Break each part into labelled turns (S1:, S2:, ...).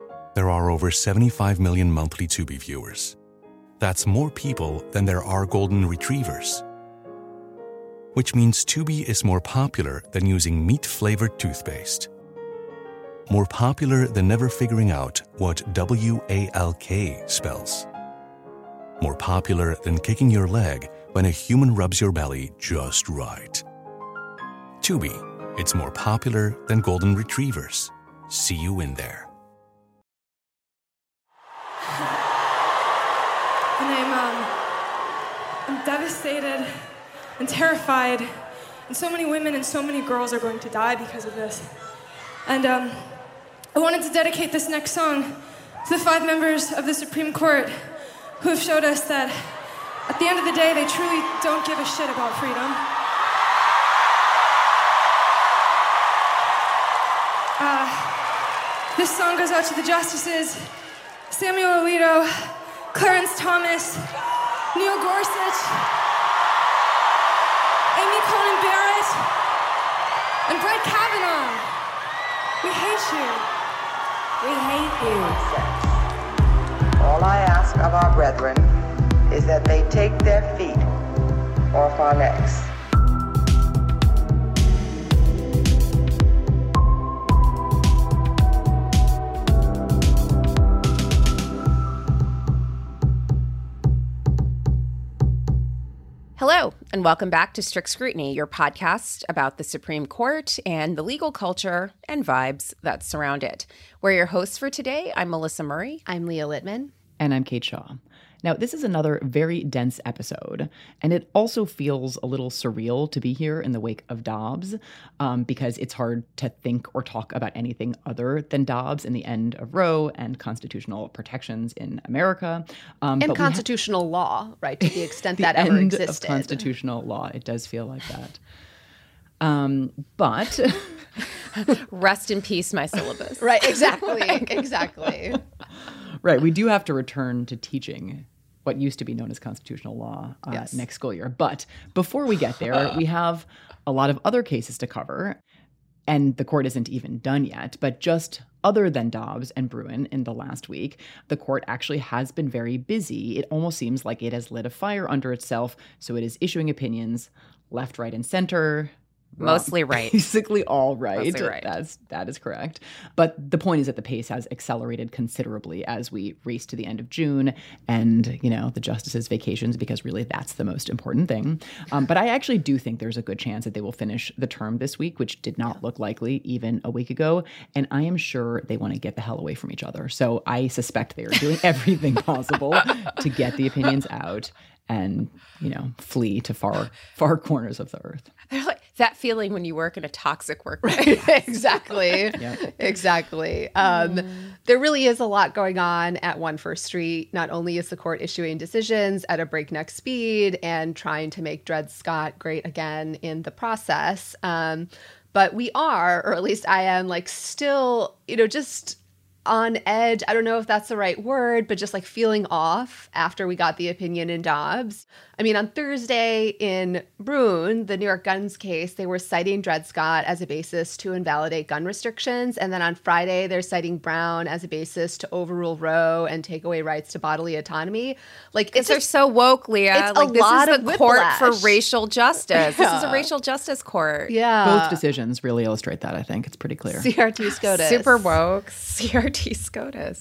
S1: There are over 75 million monthly Tubi viewers. That's more people than there are golden retrievers. Which means Tubi is more popular than using meat-flavored toothpaste. More popular than never figuring out what WALK spells. More popular than kicking your leg when a human rubs your belly just right. Tubi, it's more popular than golden retrievers. See you in there.
S2: And I'm devastated and terrified, and so many women and so many girls are going to die because of this. And I wanted to dedicate this next song to the 5 members of the Supreme Court who have showed us that at the end of the day, they truly don't give a shit about freedom. This song goes out to the justices, Samuel Alito, Clarence Thomas, Neil Gorsuch, Amy Coney Barrett, and Brett Kavanaugh. We hate you.
S3: We hate you.
S4: All I ask of our brethren is that they take their feet off our necks.
S5: Hello, and welcome back to Strict Scrutiny, your podcast about the Supreme Court and the legal culture and vibes that surround it. We're your hosts for today. I'm Melissa Murray.
S3: I'm Leah Littman.
S6: And I'm Kate Shaw. Now, this is another very dense episode, and it also feels a little surreal to be here in the wake of Dobbs, because it's hard to think or talk about anything other than Dobbs and the end of Roe and constitutional protections in America.
S3: And constitutional law, right, to the extent that ever
S6: end
S3: existed.
S6: Of constitutional law. It does feel like that. But
S5: rest in peace, my syllabus.
S3: Right, exactly.
S6: Right, we do have to return to teaching what used to be known as constitutional law next school year. But before we get there, we have a lot of other cases to cover, and the court isn't even done yet. But just other than Dobbs and Bruen in the last week, the court actually has been very busy. It almost seems like it has lit a fire under itself, so it is issuing opinions left, right, and center.
S5: Mostly right.
S6: Basically all right.
S5: Mostly right.
S6: That is correct. But the point is that the pace has accelerated considerably as we race to the end of June and, the justices' vacations, because really that's the most important thing. But I actually do think there's a good chance that they will finish the term this week, which did not look likely even a week ago. And I am sure they want to get the hell away from each other. So I suspect they are doing everything possible to get the opinions out and, flee to far corners of the earth.
S5: They're like that feeling when you work in a toxic workplace.
S3: Exactly. Yep. Exactly. There really is a lot going on at 1 First Street. Not only is the court issuing decisions at a breakneck speed and trying to make Dred Scott great again in the process, but we are, or at least I am, still, just on edge. I don't know if that's the right word, but just feeling off after we got the opinion in Dobbs. I mean, on Thursday in Bruen, the New York guns case, they were citing Dred Scott as a basis to invalidate gun restrictions. And then on Friday, they're citing Brown as a basis to overrule Roe and take away rights to bodily autonomy.
S5: They're so woke, Leah.
S3: This is the
S5: court for racial justice. This is a racial justice court.
S3: Yeah.
S6: Both decisions really illustrate that, I think. It's pretty clear.
S3: CRT SCOTUS.
S5: Super woke. CRT SCOTUS.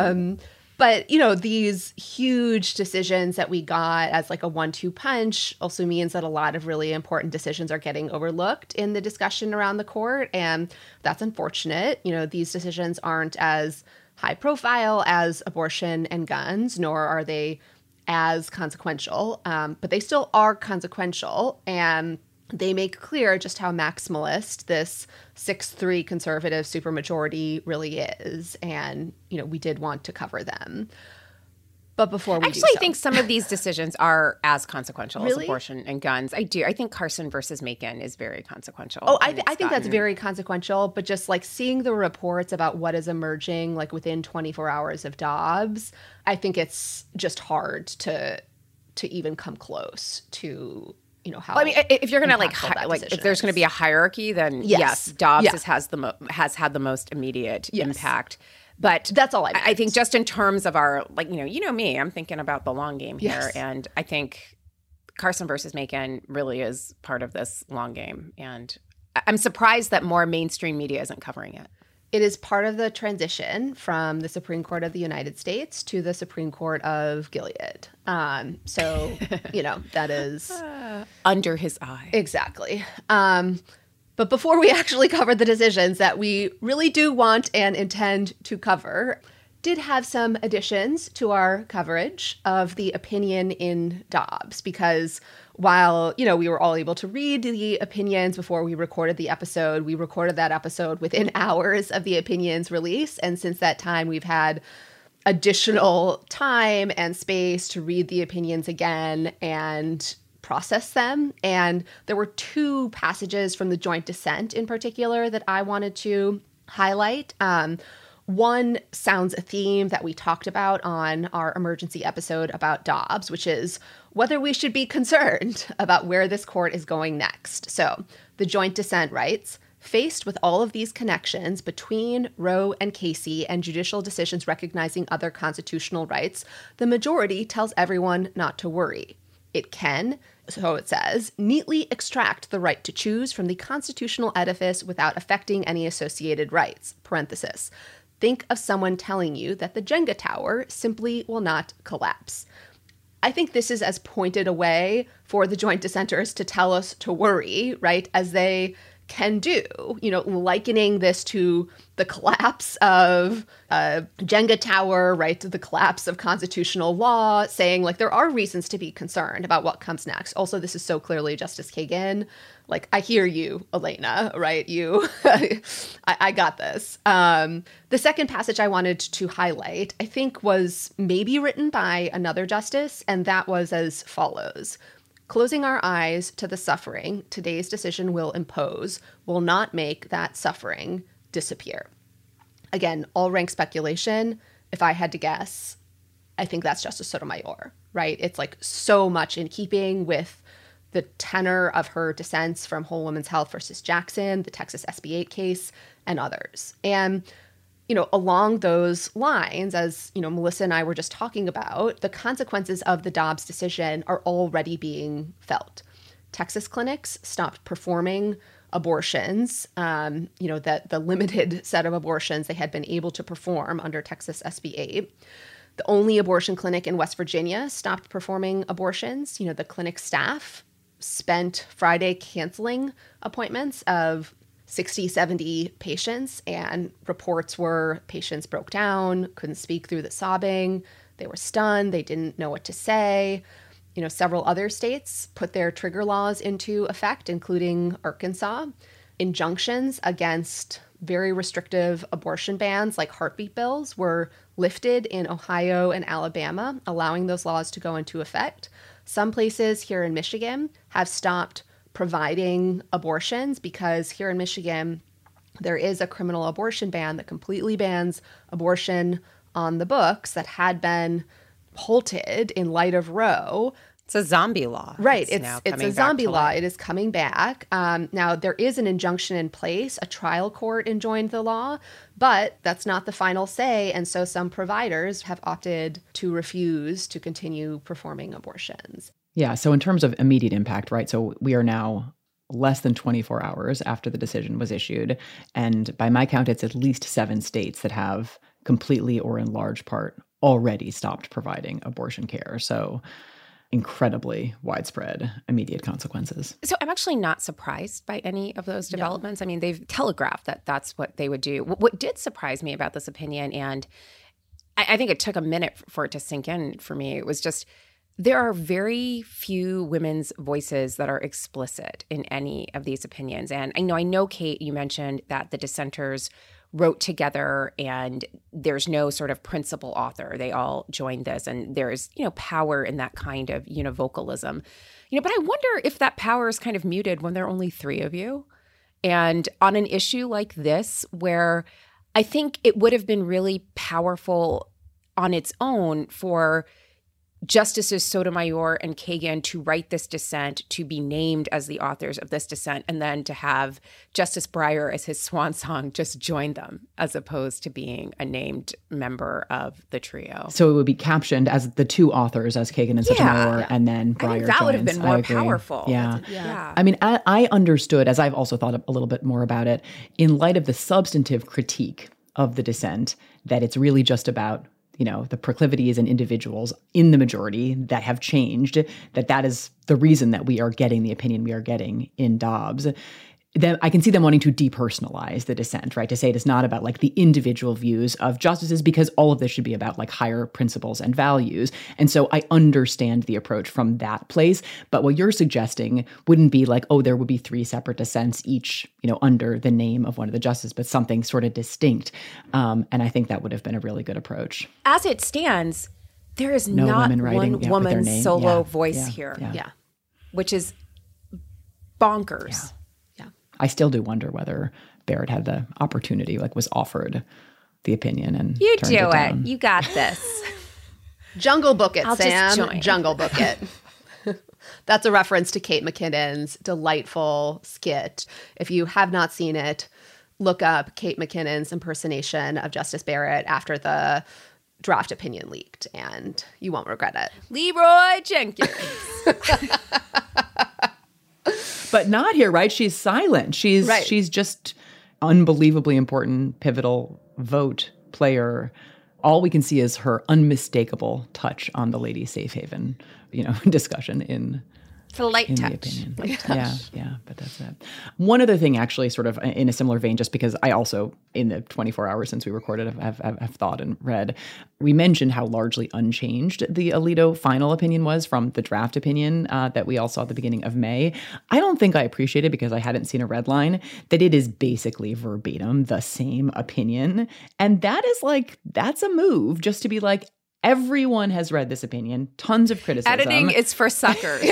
S3: But, these huge decisions that we got as a 1-2 punch also means that a lot of really important decisions are getting overlooked in the discussion around the court. And that's unfortunate. These decisions aren't as high profile as abortion and guns, nor are they as consequential. But they still are consequential. And they make clear just how maximalist this 6-3 conservative supermajority really is. And, we did want to cover them. But before we
S5: I think some of these decisions are as consequential as
S3: Really?
S5: abortion and guns. I do. I think Carson versus Macon is very consequential.
S3: Oh, I think that's very consequential. But just seeing the reports about what is emerging within 24 hours of Dobbs, I think it's just hard to even come close to how.
S5: Well, I mean, if you're going to if there's going to be a hierarchy, then yes Dobbs has had the most immediate impact. But
S3: that's all
S5: I think just in terms of our, like, you know me, I'm thinking about the long game here.
S3: Yes.
S5: And I think Carson versus Macon really is part of this long game. And I'm surprised that more mainstream media isn't covering it.
S3: It is part of the transition from the Supreme Court of the United States to the Supreme Court of Gilead. So, that is...
S5: under his eye.
S3: Exactly. But before we actually cover the decisions that we really do want and intend to cover, did have some additions to our coverage of the opinion in Dobbs, because while, we were all able to read the opinions before we recorded the episode, we recorded that episode within hours of the opinion's release. And since that time, we've had additional time and space to read the opinions again and process them. And there were two passages from the joint dissent in particular that I wanted to highlight. One sounds a theme that we talked about on our emergency episode about Dobbs, which is whether we should be concerned about where this court is going next. So the joint dissent writes, faced with all of these connections between Roe and Casey and judicial decisions recognizing other constitutional rights, the majority tells everyone not to worry. It can, so it says, neatly extract the right to choose from the constitutional edifice without affecting any associated rights, parenthesis. Think of someone telling you that the Jenga tower simply will not collapse. I think this is as pointed a way for the joint dissenters to tell us to worry, right, as they can do, likening this to the collapse of a Jenga tower, right, to the collapse of constitutional law, saying, like, there are reasons to be concerned about what comes next. Also, this is so clearly Justice Kagan. Like, I hear you, Elena, right? I got this. The second passage I wanted to highlight, I think, was maybe written by another justice, and that was as follows. Closing our eyes to the suffering today's decision will impose will not make that suffering disappear. Again, all rank speculation. If I had to guess, I think that's Justice Sotomayor, right? It's like so much in keeping with the tenor of her dissents from Whole Woman's Health versus Jackson, the Texas SB 8 case, and others. And along those lines, as, Melissa and I were just talking about, the consequences of the Dobbs decision are already being felt. Texas clinics stopped performing abortions, that the limited set of abortions they had been able to perform under Texas SB 8. The only abortion clinic in West Virginia stopped performing abortions. The clinic staff spent Friday canceling appointments of 60, 70 patients, and reports were patients broke down, couldn't speak through the sobbing, they were stunned, they didn't know what to say. Several other states put their trigger laws into effect, including Arkansas. Injunctions against very restrictive abortion bans like heartbeat bills were lifted in Ohio and Alabama, allowing those laws to go into effect. Some places here in Michigan have stopped providing abortions because here in Michigan, there is a criminal abortion ban that completely bans abortion on the books that had been halted in light of Roe.
S5: It's a zombie law.
S3: Right. It's a zombie law. It is coming back. Now, there is an injunction in place. A trial court enjoined the law, but that's not the final say. And so some providers have opted to refuse to continue performing abortions.
S6: Yeah. So in terms of immediate impact, right? So we are now less than 24 hours after the decision was issued. And by my count, it's at least 7 states that have completely or in large part already stopped providing abortion care. So incredibly widespread immediate consequences.
S5: So I'm actually not surprised by any of those developments. I mean, they've telegraphed that that's what they would do. What did surprise me about this opinion, and I think it took a minute for it to sink in for me, it was just there are very few women's voices that are explicit in any of these opinions. And I know, Kate, you mentioned that the dissenters wrote together and there's no sort of principal author. They all joined this, and there's, power in that kind of univocalism. But I wonder if that power is kind of muted when there are only 3 of you. And on an issue like this, where I think it would have been really powerful on its own for Justices Sotomayor and Kagan to write this dissent, to be named as the authors of this dissent, and then to have Justice Breyer as his swan song just join them, as opposed to being a named member of the trio.
S6: So it would be captioned as the two authors, as Kagan and Sotomayor, and then Breyer joins.
S5: That would have been more powerful.
S6: Yeah. I mean, I understood, as I've also thought a little bit more about it, in light of the substantive critique of the dissent, that it's really just about the proclivities and individuals in the majority that have changed, that is the reason that we are getting the opinion we are getting in Dobbs. Then I can see them wanting to depersonalize the dissent, right? To say it is not about like the individual views of justices, because all of this should be about like higher principles and values. And so I understand the approach from that place. But what you're suggesting wouldn't be like, oh, there would be 3 separate dissents, each, under the name of one of the justices, but something sort of distinct. And I think that would have been a really good approach.
S5: As it stands, there is not one woman's solo voice here.
S3: Yeah.
S5: Which is bonkers.
S6: Yeah. I still do wonder whether Barrett had the opportunity, was offered the opinion and
S5: you
S6: turned
S5: do
S6: it down.
S5: You got this.
S3: Jungle Book it,
S5: I'll
S3: Sam.
S5: just join.
S3: Jungle Book it. That's a reference to Kate McKinnon's delightful skit. If you have not seen it, look up Kate McKinnon's impersonation of Justice Barrett after the draft opinion leaked, and you won't regret it.
S5: Leroy Jenkins.
S6: But not here, right? She's silent. She's just unbelievably important, pivotal vote player. All we can see is her unmistakable touch on the lady safe haven, discussion in
S5: It's a light touch.
S6: The opinion. Yeah, but that's it. One other thing, actually, sort of in a similar vein, just because I also, in the 24 hours since we recorded, have thought and read, we mentioned how largely unchanged the Alito final opinion was from the draft opinion that we all saw at the beginning of May. I don't think I appreciated, because I hadn't seen a red line, that it is basically verbatim the same opinion. And that is that's a move, just to be like, everyone has read this opinion, tons of criticism.
S5: Editing is for suckers.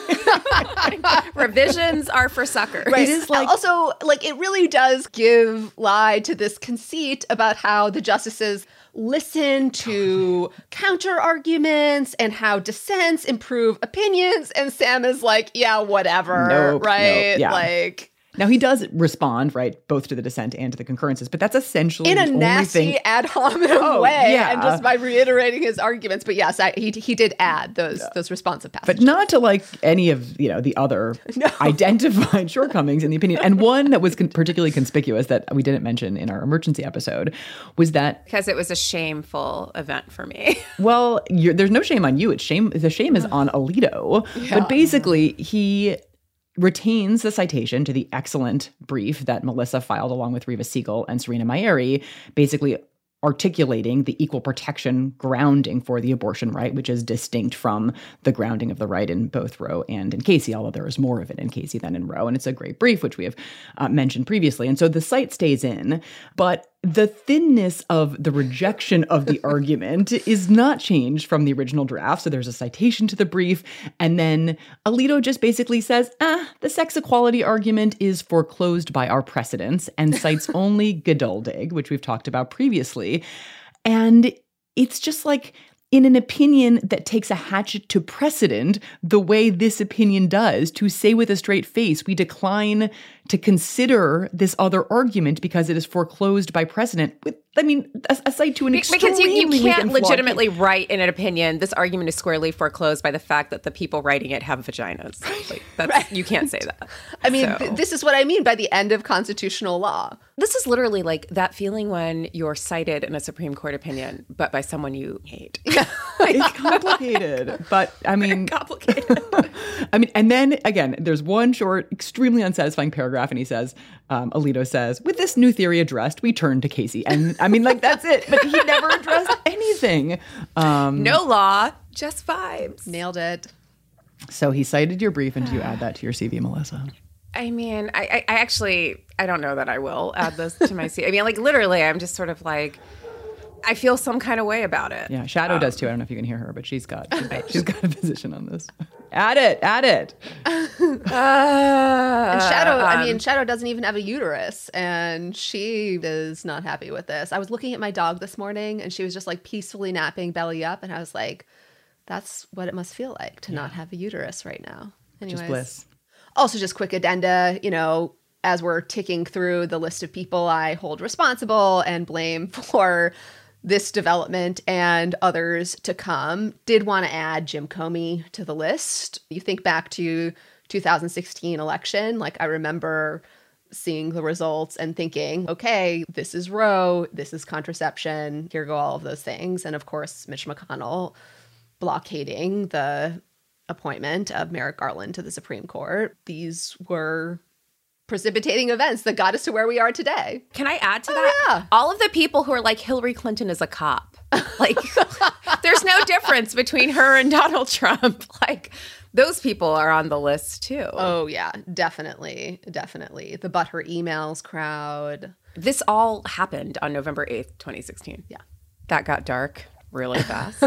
S5: Revisions are for suckers.
S3: Right. It is also, it really does give lie to this conceit about how the justices listen to counter arguments and how dissents improve opinions. And Sam is like, yeah, whatever. Right?
S6: Nope, yeah. Now, he does respond, right, both to the dissent and to the concurrences, but that's essentially
S3: in a
S6: the only
S3: nasty
S6: thing.
S3: ad hominem way, and just by reiterating his arguments. But yes, he did add those responsive passages.
S6: But not to any of the other identified shortcomings in the opinion. And one that was particularly conspicuous that we didn't mention in our emergency episode was that
S5: because it was a shameful event for me.
S6: Well, there's no shame on you. The shame is on Alito. Yeah. But basically, he retains the citation to the excellent brief that Melissa filed along with Reva Siegel and Serena Mayeri, basically articulating the equal protection grounding for the abortion right, which is distinct from the grounding of the right in both Roe and in Casey, although there is more of it in Casey than in Roe. And it's a great brief, which we have mentioned previously. And so the cite stays in, but the thinness of the rejection of the argument is not changed from the original draft. So there's a citation to the brief. And then Alito just basically says, the sex equality argument is foreclosed by our precedents, and cites only Geduldig, which we've talked about previously. And it's just in an opinion that takes a hatchet to precedent the way this opinion does, to say with a straight face, we decline to consider this other argument because it is foreclosed by precedent. A cite to an extremely
S5: because you can't legitimately write in an opinion, this argument is squarely foreclosed by the fact that the people writing it have vaginas. Right. You can't say that.
S3: This is what I mean by the end of constitutional law.
S5: This is literally that feeling when you're cited in a Supreme Court opinion, but by someone you hate.
S6: It's complicated, but
S5: complicated.
S6: And then again, there's one short, extremely unsatisfying paragraph, and he says, Alito says, with this new theory addressed, we turn to Casey. And that's it. But he never addressed anything.
S5: No law, just vibes.
S3: Nailed it.
S6: So he cited your brief, and do you add that to your CV, Melissa?
S5: I actually, I don't know that I will add this to my CV. Literally, I'm just sort of I feel some kind of way about it.
S6: Yeah, Shadow does too. I don't know if you can hear her, but she's got a position on this. Add it.
S3: And Shadow doesn't even have a uterus, and she is not happy with this. I was looking at my dog this morning, and she was just peacefully napping belly up, and I was like, That's what it must feel like to not have a uterus right now. Anyways.
S6: Just bliss.
S3: Also, just quick addenda, as we're ticking through the list of people I hold responsible and blame for this development and others to come, did want to add Jim Comey to the list. You think back to 2016 election, I remember seeing the results and thinking, okay, this is Roe, this is contraception, here go all of those things. And of course, Mitch McConnell blockading the appointment of Merrick Garland to the Supreme Court. These were precipitating events that got us to where we are today.
S5: Can I add to that?
S3: Yeah.
S5: All of the people who are like, Hillary Clinton is a cop. There's no difference between her and Donald Trump. Those people are on the list too.
S3: Oh, yeah, definitely. Definitely. The But Her Emails crowd.
S5: This all happened on November 8th, 2016.
S3: Yeah.
S5: That got dark really fast.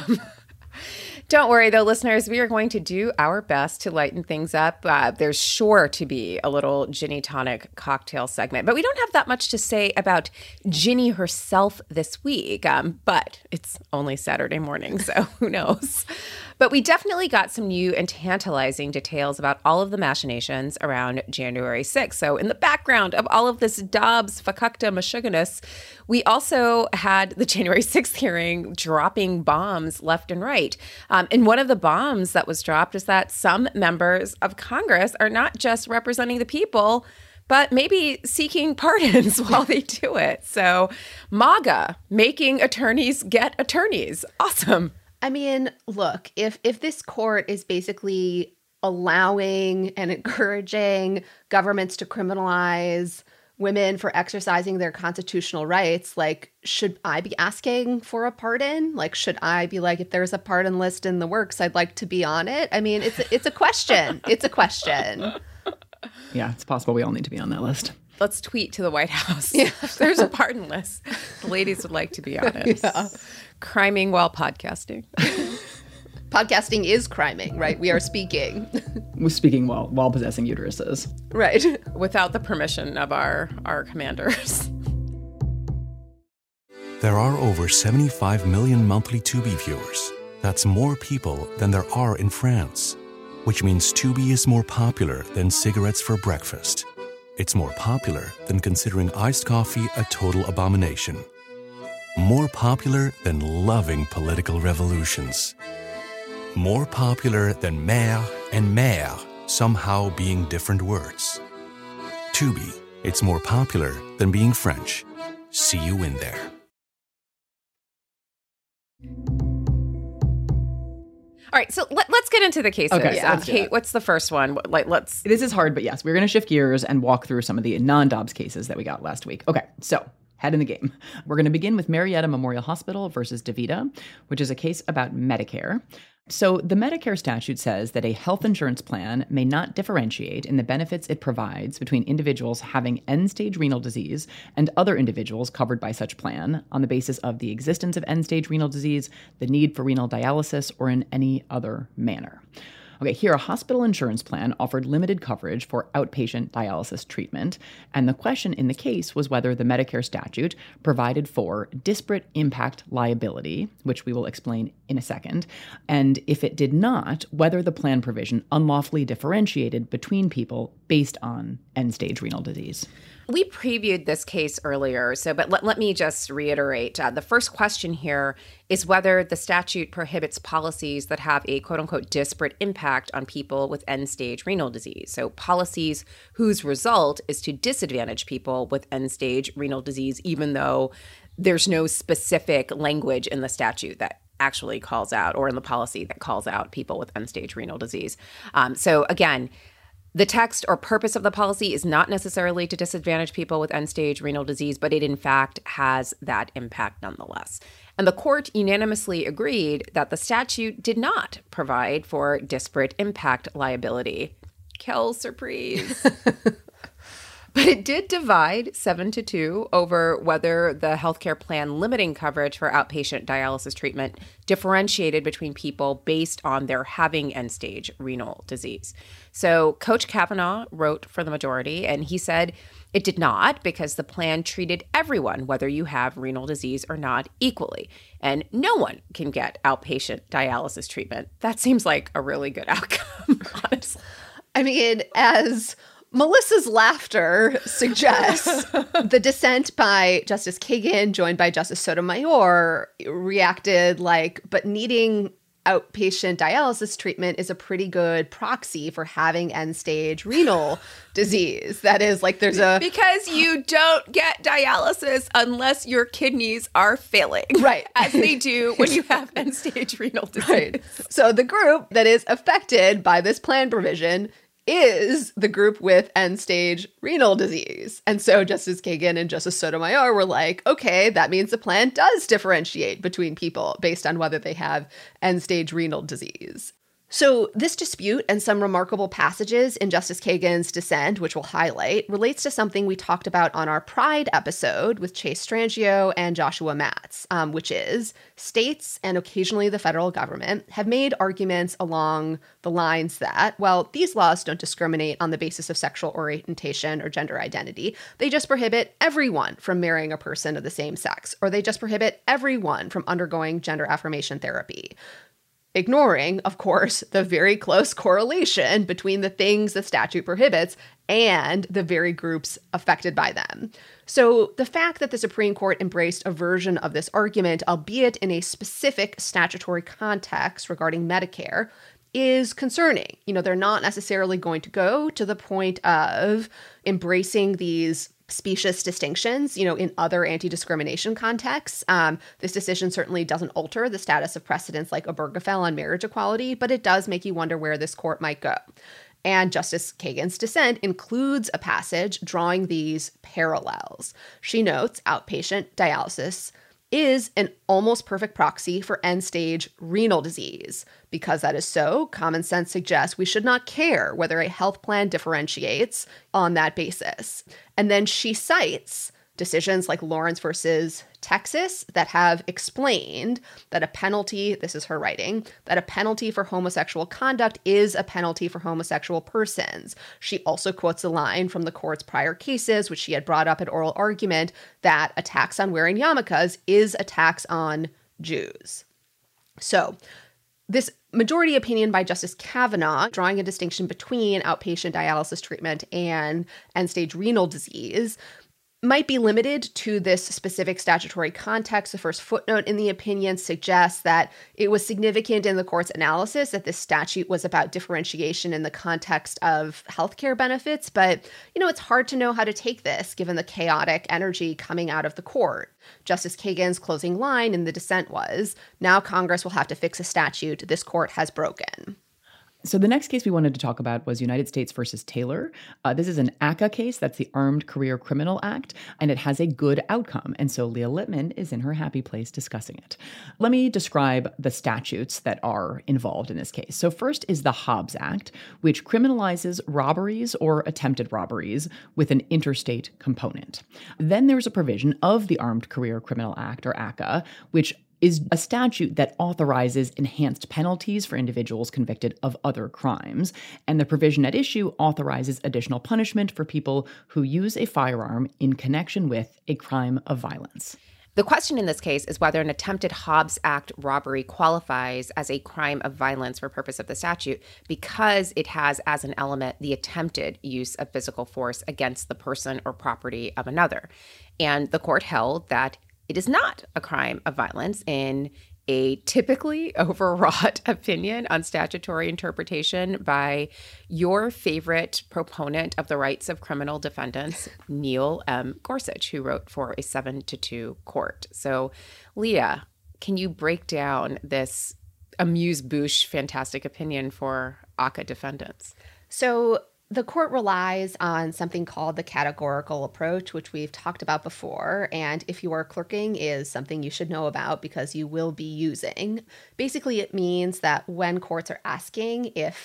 S5: Don't worry, though, listeners. We are going to do our best to lighten things up. There's sure to be a little Ginny Tonic cocktail segment. But we don't have that much to say about Ginny herself this week. But it's only Saturday morning, so who knows? But we definitely got some new and tantalizing details about all of the machinations around January 6th. So in the background of all of this Dobbs, Fakukta, Meshuggahs, we also had the January 6th hearing dropping bombs left and right. And one of the bombs that was dropped is that some members of Congress are not just representing the people, but maybe seeking pardons while they do it. So MAGA, making attorneys get attorneys. Awesome.
S3: I mean, look, if this court is basically allowing and encouraging governments to criminalize women for exercising their constitutional rights, should I be asking for a pardon? Should I be if there's a pardon list in the works, I'd like to be on it? I mean, it's a question. It's a question.
S6: Yeah, it's possible we all need to be on that list.
S5: Let's tweet to the White House. Yeah. There's a pardon list. The ladies would like to be on it. Yeah. Criming while podcasting.
S3: Podcasting is criming, right? We are speaking.
S6: We're speaking while possessing uteruses.
S3: Right.
S5: Without the permission of our commanders.
S1: There are over 75 million monthly Tubi viewers. That's more people than there are in France, which means Tubi is more popular than cigarettes for breakfast. It's more popular than considering iced coffee a total abomination. More popular than loving political revolutions. More popular than mère and mère somehow being different words. Tubi, it's more popular than being French. See you in there.
S5: All right, so let's get into the cases.
S6: Okay, yeah.
S5: Kate, what's the first one?
S6: This is hard, but yes, we're going to shift gears and walk through some of the non-Dobbs cases that we got last week. Okay, so head in the game. We're going to begin with Marietta Memorial Hospital versus DaVita, which is a case about Medicare. So the Medicare statute says that a health insurance plan may not differentiate in the benefits it provides between individuals having end-stage renal disease and other individuals covered by such plan on the basis of the existence of end-stage renal disease, the need for renal dialysis, or in any other manner. Okay, here a hospital insurance plan offered limited coverage for outpatient dialysis treatment, and the question in the case was whether the Medicare statute provided for disparate impact liability, which we will explain in a second, and if it did not, whether the plan provision unlawfully differentiated between people based on end-stage renal disease.
S5: We previewed this case earlier, but let me just reiterate. The first question here is whether the statute prohibits policies that have a quote-unquote disparate impact on people with end-stage renal disease. So policies whose result is to disadvantage people with end-stage renal disease, even though there's no specific language in the statute that actually calls out, or in the policy that calls out people with end-stage renal disease. So again, the text or purpose of the policy is not necessarily to disadvantage people with end-stage renal disease, but it in fact has that impact nonetheless. And the court unanimously agreed that the statute did not provide for disparate impact liability. Kel, surprise. But it did divide 7-2 over whether the healthcare plan limiting coverage for outpatient dialysis treatment differentiated between people based on their having end-stage renal disease. So Coach Kavanaugh wrote for the majority, and he said it did not because the plan treated everyone, whether you have renal disease or not, equally. And no one can get outpatient dialysis treatment. That seems like a really good outcome, honestly.
S3: I mean, as Melissa's laughter suggests, the dissent by Justice Kagan, joined by Justice Sotomayor, reacted like, but needing outpatient dialysis treatment is a pretty good proxy for having end-stage renal disease. That is, like, there's a...
S5: Because you don't get dialysis unless your kidneys are failing.
S3: Right.
S5: As they do when you have end-stage renal disease.
S3: Right. So the group that is affected by this plan provision is the group with end-stage renal disease. And so Justice Kagan and Justice Sotomayor were like, okay, that means the plan does differentiate between people based on whether they have end-stage renal disease. So this dispute and some remarkable passages in Justice Kagan's dissent, which we'll highlight, relates to something we talked about on our Pride episode with Chase Strangio and Joshua Matz, which is states and occasionally the federal government have made arguments along the lines that, well, these laws don't discriminate on the basis of sexual orientation or gender identity. They just prohibit everyone from marrying a person of the same sex, or they just prohibit everyone from undergoing gender affirmation therapy. Ignoring, of course, the very close correlation between the things the statute prohibits and the very groups affected by them. So the fact that the Supreme Court embraced a version of this argument, albeit in a specific statutory context regarding Medicare, is concerning. You know, they're not necessarily going to go to the point of embracing these specious distinctions, you know, in other anti-discrimination contexts. This decision certainly doesn't alter the status of precedents like Obergefell on marriage equality, but it does make you wonder where this court might go. And Justice Kagan's dissent includes a passage drawing these parallels. She notes outpatient dialysis is an almost perfect proxy for end-stage renal disease. Because that is so, common sense suggests we should not care whether a health plan differentiates on that basis. And then she cites decisions like Lawrence versus Texas that have explained that a penalty, this is her writing, that a penalty for homosexual conduct is a penalty for homosexual persons. She also quotes a line from the court's prior cases, which she had brought up at oral argument, that a tax on wearing yarmulkes is a tax on Jews. So this majority opinion by Justice Kavanaugh, drawing a distinction between outpatient dialysis treatment and end-stage renal disease, might be limited to this specific statutory context. The first footnote in the opinion suggests that it was significant in the court's analysis that this statute was about differentiation in the context of healthcare benefits. But, you know, it's hard to know how to take this given the chaotic energy coming out of the court. Justice Kagan's closing line in the dissent was, now Congress will have to fix a statute this court has broken.
S6: So the next case we wanted to talk about was United States versus Taylor. This is an ACCA case, that's the Armed Career Criminal Act, and it has a good outcome. And so Leah Lippman is in her happy place discussing it. Let me describe the statutes that are involved in this case. So first is the Hobbs Act, which criminalizes robberies or attempted robberies with an interstate component. Then there's a provision of the Armed Career Criminal Act, or ACCA, which is a statute that authorizes enhanced penalties for individuals convicted of other crimes. And the provision at issue authorizes additional punishment for people who use a firearm in connection with a crime of violence.
S5: The question in this case is whether an attempted Hobbs Act robbery qualifies as a crime of violence for purpose of the statute because it has as an element the attempted use of physical force against the person or property of another. And the court held that it is not a crime of violence in a typically overwrought opinion on statutory interpretation by your favorite proponent of the rights of criminal defendants, Neil M. Gorsuch, who wrote for a 7-2 court. So, Leah, can you break down this amuse-bouche fantastic opinion for ACCA defendants?
S3: So the court relies on something called the categorical approach, which we've talked about before, and if you are clerking is something you should know about because you will be using. Basically, it means that when courts are asking if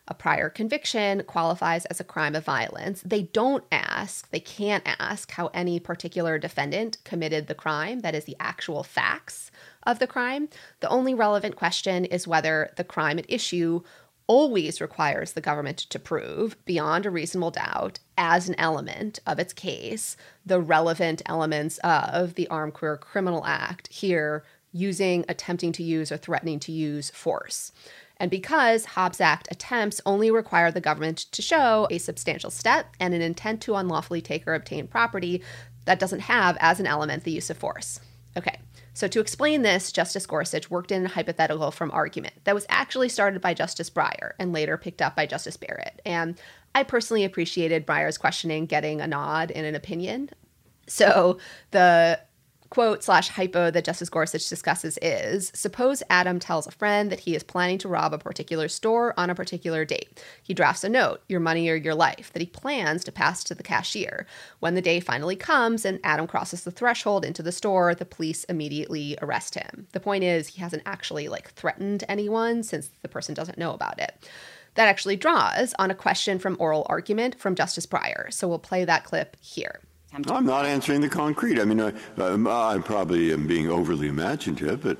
S3: a prior conviction qualifies as a crime of violence, they can't ask how any particular defendant committed the crime, that is the actual facts of the crime. The only relevant question is whether the crime at issue always requires the government to prove, beyond a reasonable doubt, as an element of its case, the relevant elements of the Armed Career Criminal Act, here attempting to use or threatening to use force. And because Hobbs Act attempts only require the government to show a substantial step and an intent to unlawfully take or obtain property, that doesn't have as an element the use of force. Okay, so to explain this, Justice Gorsuch worked in a hypothetical from argument that was actually started by Justice Breyer and later picked up by Justice Barrett. And I personally appreciated Breyer's questioning getting a nod in an opinion. So the quote/hypo that Justice Gorsuch discusses is, suppose Adam tells a friend that he is planning to rob a particular store on a particular date. He drafts a note, your money or your life, that he plans to pass to the cashier. When the day finally comes and Adam crosses the threshold into the store, the police immediately arrest him. The point is, he hasn't actually threatened anyone since the person doesn't know about it. That actually draws on a question from oral argument from Justice Breyer. So we'll play that clip here.
S7: I'm not answering the concrete. I mean, I probably am being overly imaginative, but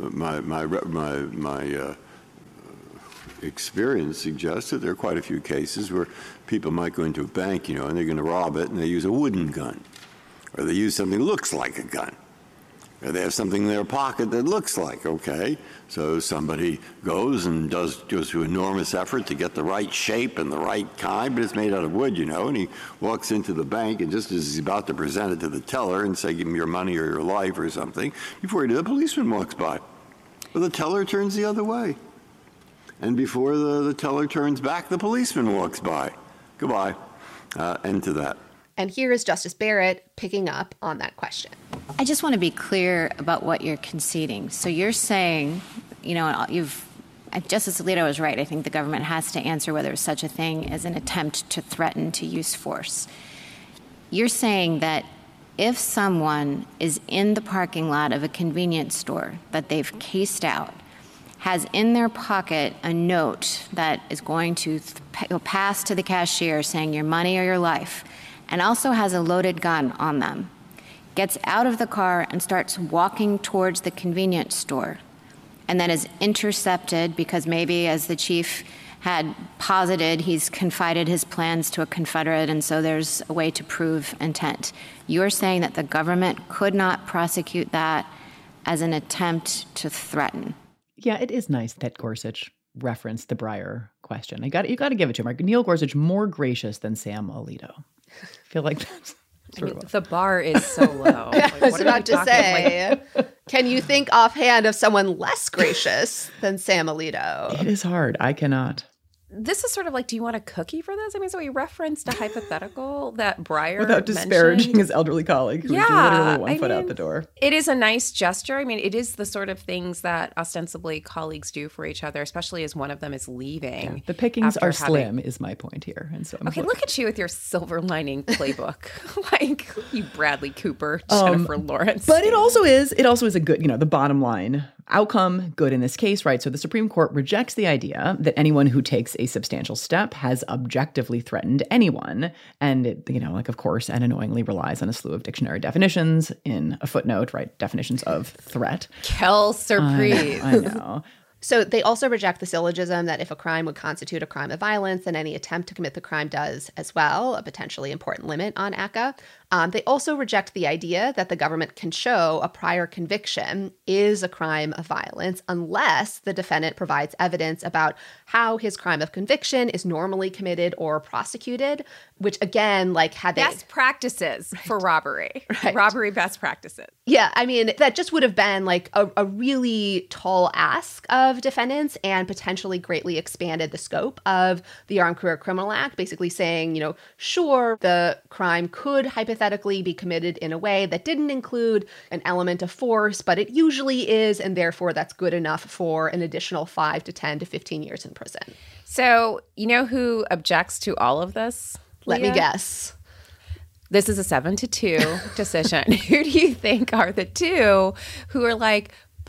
S7: my experience suggests that there are quite a few cases where people might go into a bank, and they're going to rob it, and they use a wooden gun, or they use something that looks like a gun, or they have something in their pocket that looks like, okay. So somebody goes and goes through enormous effort to get the right shape and the right kind, but it's made out of wood, and he walks into the bank, and just as he's about to present it to the teller and say, give me your money or your life or something, before he does, the policeman walks by. Well, the teller turns the other way. And before the teller turns back, the policeman walks by. Goodbye. End to that.
S3: And here is Justice Barrett picking up on that question.
S8: I just want to be clear about what you're conceding. So you're saying, Justice Alito is right. I think the government has to answer whether such a thing as an attempt to threaten to use force. You're saying that if someone is in the parking lot of a convenience store that they've cased out, has in their pocket a note that is going to pass to the cashier saying your money or your life, and also has a loaded gun on them, gets out of the car and starts walking towards the convenience store, and then is intercepted because maybe, as the chief had posited, he's confided his plans to a Confederate, and so there's a way to prove intent. You're saying that the government could not prosecute that as an attempt to threaten.
S6: Yeah, it is nice that Gorsuch referenced the Breyer question. You got to give it to him. Neil Gorsuch, more gracious than Sam Alito. I feel like that's
S5: the bar is so low.
S3: I was about to say, can you think offhand of someone less gracious than Sam Alito?
S6: It is hard. I cannot.
S5: This is sort of do you want a cookie for this? I mean, so he referenced a hypothetical that Breyer
S6: without disparaging his elderly colleague who's literally one foot out the door.
S5: It is a nice gesture. I mean, it is the sort of things that ostensibly colleagues do for each other, especially as one of them is leaving.
S6: Yeah, the pickings are slim is my point here. And so
S5: look at you with your silver lining playbook. You Bradley Cooper, Jennifer Lawrence.
S6: But it also is a good, the bottom line outcome, good in this case, right? So the Supreme Court rejects the idea that anyone who takes a substantial step has objectively threatened anyone. And it, of course, and annoyingly relies on a slew of dictionary definitions in a footnote, right? Definitions of threat.
S5: Quelle surprise.
S6: I know.
S3: So they also reject the syllogism that if a crime would constitute a crime of violence, then any attempt to commit the crime does as well, a potentially important limit on ACCA. They also reject the idea that the government can show a prior conviction is a crime of violence unless the defendant provides evidence about how his crime of conviction is normally committed or prosecuted, which again, had they...
S5: Best practices for robbery. Right. Robbery best practices.
S3: Yeah, I mean, that just would have been a really tall ask of defendants and potentially greatly expanded the scope of the Armed Career Criminal Act, basically saying, sure, the crime could hypothetically be committed in a way that didn't include an element of force, but it usually is, and therefore that's good enough for an additional 5 to 10 to 15 years in prison.
S5: So, who objects to all of this?
S3: Let me guess.
S5: This is a 7-2 decision. Who do you think are the two who are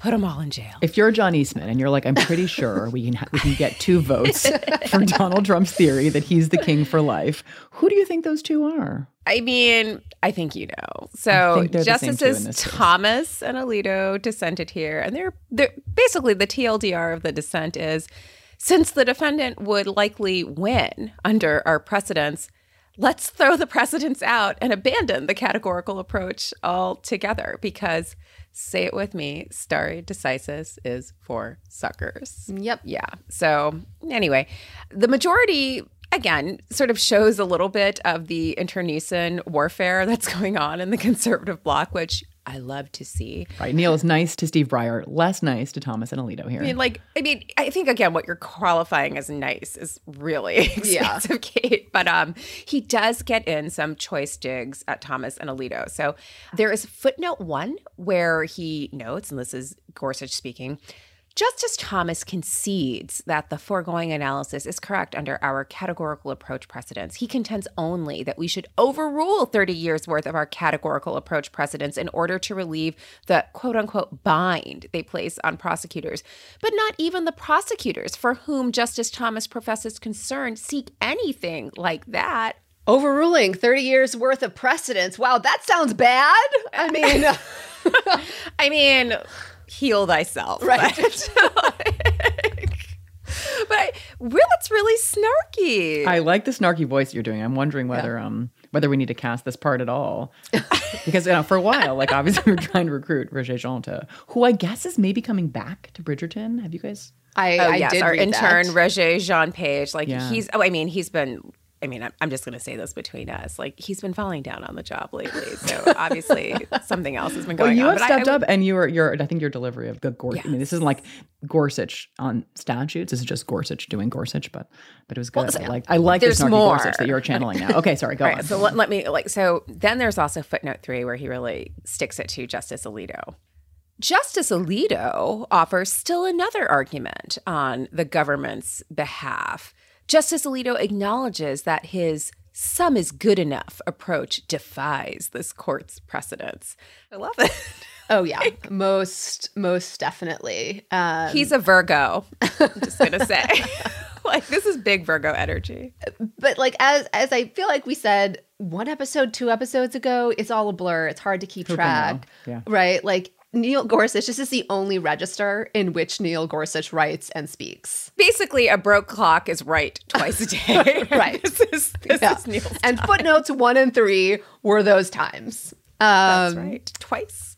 S5: put them all in jail.
S6: If you're John Eastman and you're like, I'm pretty sure we can get 2 votes for Donald Trump's theory that he's the king for life, who do you think those 2 are?
S5: I mean, I think you know. So Justices Thomas and Alito dissented here. And they're basically the TLDR of the dissent is, since the defendant would likely win under our precedents, let's throw the precedents out and abandon the categorical approach altogether because, say it with me, stare decisis is for suckers.
S3: Yep.
S5: Yeah. So anyway, the majority, again, sort of shows a little bit of the internecine warfare that's going on in the conservative bloc, which I love to see.
S6: Right. Neil is nice to Steve Breyer, less nice to Thomas and Alito here.
S5: I think, again, what you're qualifying as nice is really expensive, Kate. But he does get in some choice digs at Thomas and Alito. So there is footnote 1 where he notes, and this is Gorsuch speaking, Justice Thomas concedes that the foregoing analysis is correct under our categorical approach precedents. He contends only that we should overrule 30 years worth of our categorical approach precedents in order to relieve the quote-unquote bind they place on prosecutors. But not even the prosecutors, for whom Justice Thomas professes concern, seek anything like that.
S3: Overruling 30 years worth of precedents. Wow, that sounds bad. I mean...
S5: heal thyself.
S3: Right.
S5: But it's really snarky.
S6: I like the snarky voice you're doing. I'm wondering whether we need to cast this part at all. Because for a while, obviously we're trying to recruit Roger Jean who I guess is maybe coming back to Bridgerton. Have you guys?
S3: I did
S5: our
S3: read
S5: intern,
S3: that.
S5: Roger Jean Page. He's been... I'm just going to say this between us. He's been falling down on the job lately. So obviously something else has been going on.
S6: You have stepped up and I think your delivery of the Gorsuch. Yes. I mean, this isn't like Gorsuch on statutes. This is just Gorsuch doing Gorsuch, but it was good.
S5: Well,
S6: I like the snarky Gorsuch that you're channeling now. Okay, sorry, go on.
S5: So let me, so then there's also footnote 3 where he really sticks it to Justice Alito. Justice Alito offers still another argument on the government's behalf. Justice Alito acknowledges that his "some is good enough" approach defies this court's precedents. I love it.
S3: Oh, yeah. Most definitely.
S5: He's a Virgo, I'm just going to say. This is big Virgo energy.
S3: But as I feel like we said 1 episode, 2 episodes ago, it's all a blur. It's hard to keep track.
S6: Yeah.
S3: Right? Neil Gorsuch, this is the only register in which Neil Gorsuch writes and speaks.
S5: Basically, a broke clock is right twice a day.
S3: Right.
S5: This is Neil's time.
S3: And footnotes 1 and 3 were those times.
S5: That's right. Twice.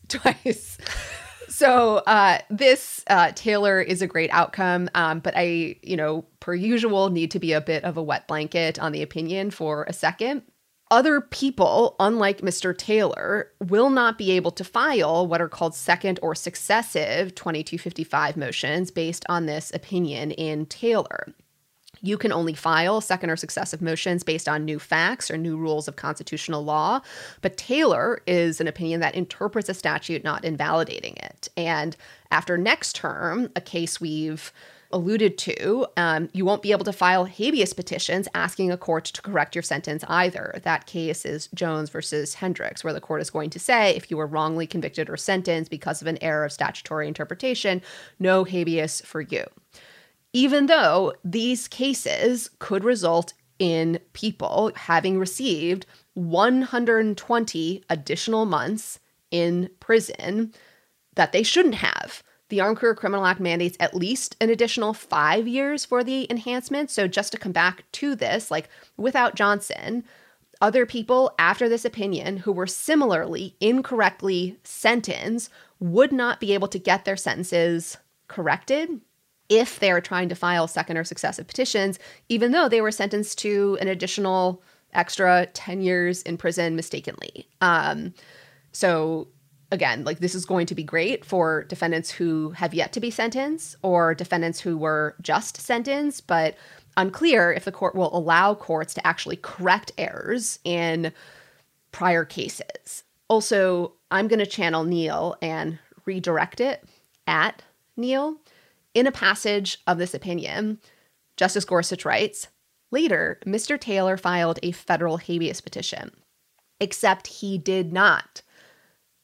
S3: So this Taylor is a great outcome, but I, per usual, need to be a bit of a wet blanket on the opinion for a second. Other people, unlike Mr. Taylor, will not be able to file what are called second or successive 2255 motions based on this opinion in Taylor. You can only file second or successive motions based on new facts or new rules of constitutional law, but Taylor is an opinion that interprets a statute, not invalidating it. And after next term, a case we've alluded to, you won't be able to file habeas petitions asking a court to correct your sentence either. That case is Jones versus Hendricks, where the court is going to say if you were wrongly convicted or sentenced because of an error of statutory interpretation, no habeas for you. Even though these cases could result in people having received 120 additional months in prison that they shouldn't have. The Armed Career Criminal Act mandates at least an additional 5 years for the enhancement. So just to come back to this, without Johnson, other people after this opinion who were similarly incorrectly sentenced would not be able to get their sentences corrected if they are trying to file second or successive petitions, even though they were sentenced to an additional extra 10 years in prison mistakenly. So again, this is going to be great for defendants who have yet to be sentenced or defendants who were just sentenced, but unclear if the court will allow courts to actually correct errors in prior cases. Also, I'm going to channel Neil and redirect it at Neil. In a passage of this opinion, Justice Gorsuch writes, later, Mr. Taylor filed a federal habeas petition, except he did not.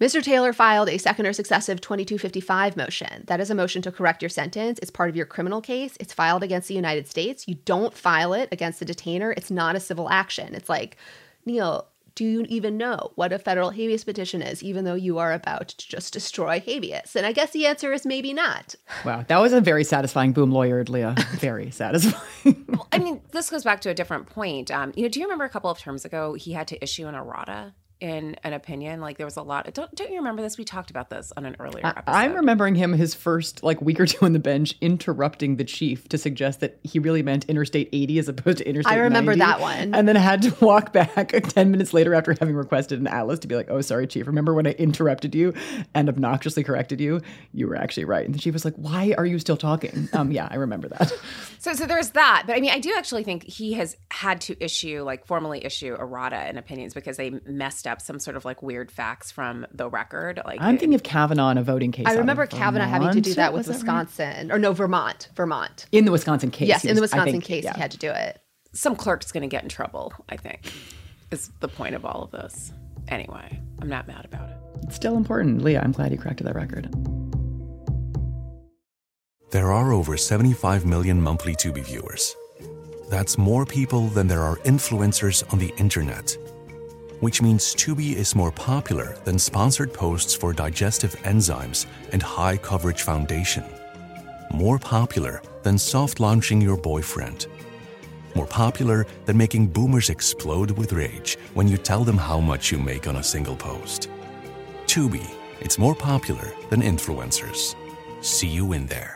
S3: Mr. Taylor filed a second or successive 2255 motion. That is a motion to correct your sentence. It's part of your criminal case. It's filed against the United States. You don't file it against the detainer. It's not a civil action. It's like, Neil, do you even know what a federal habeas petition is, even though you are about to just destroy habeas? And I guess the answer is maybe not.
S6: Wow, that was a very satisfying boom lawyered, Leah. Very satisfying.
S5: Well, I mean, this goes back to a different point. Do you remember a couple of terms ago he had to issue an errata in an opinion? Like there was a lot. Don't you remember this? We talked about this on an earlier episode.
S6: I'm remembering him his first week or two on the bench interrupting the chief to suggest that he really meant Interstate 80 as opposed to Interstate 90.
S3: I remember that one.
S6: And then had to walk back 10 minutes later after having requested an atlas to be like, oh, sorry, chief. Remember when I interrupted you and obnoxiously corrected you? You were actually right. And the chief was like, why are you still talking? Yeah, I remember that.
S5: So there's that. But I mean, I do actually think he has had to formally issue errata in opinions because they messed up some sort of weird facts from the record.
S6: I'm thinking of Kavanaugh in a voting case.
S3: I remember Kavanaugh having to do that with Wisconsin. Right? Or no, Vermont. In the Wisconsin case. Yes, in the Wisconsin case, he had to do it.
S5: Some clerk's going to get in trouble, I think, is the point of all of this. Anyway, I'm not mad about it.
S6: It's still important. Leah, I'm glad you corrected that record.
S1: There are over 75 million monthly Tubi viewers. That's more people than there are influencers on the internet. Which means Tubi is more popular than sponsored posts for digestive enzymes and high coverage foundation. More popular than soft launching your boyfriend. More popular than making boomers explode with rage when you tell them how much you make on a single post. Tubi, it's more popular than influencers. See you in there.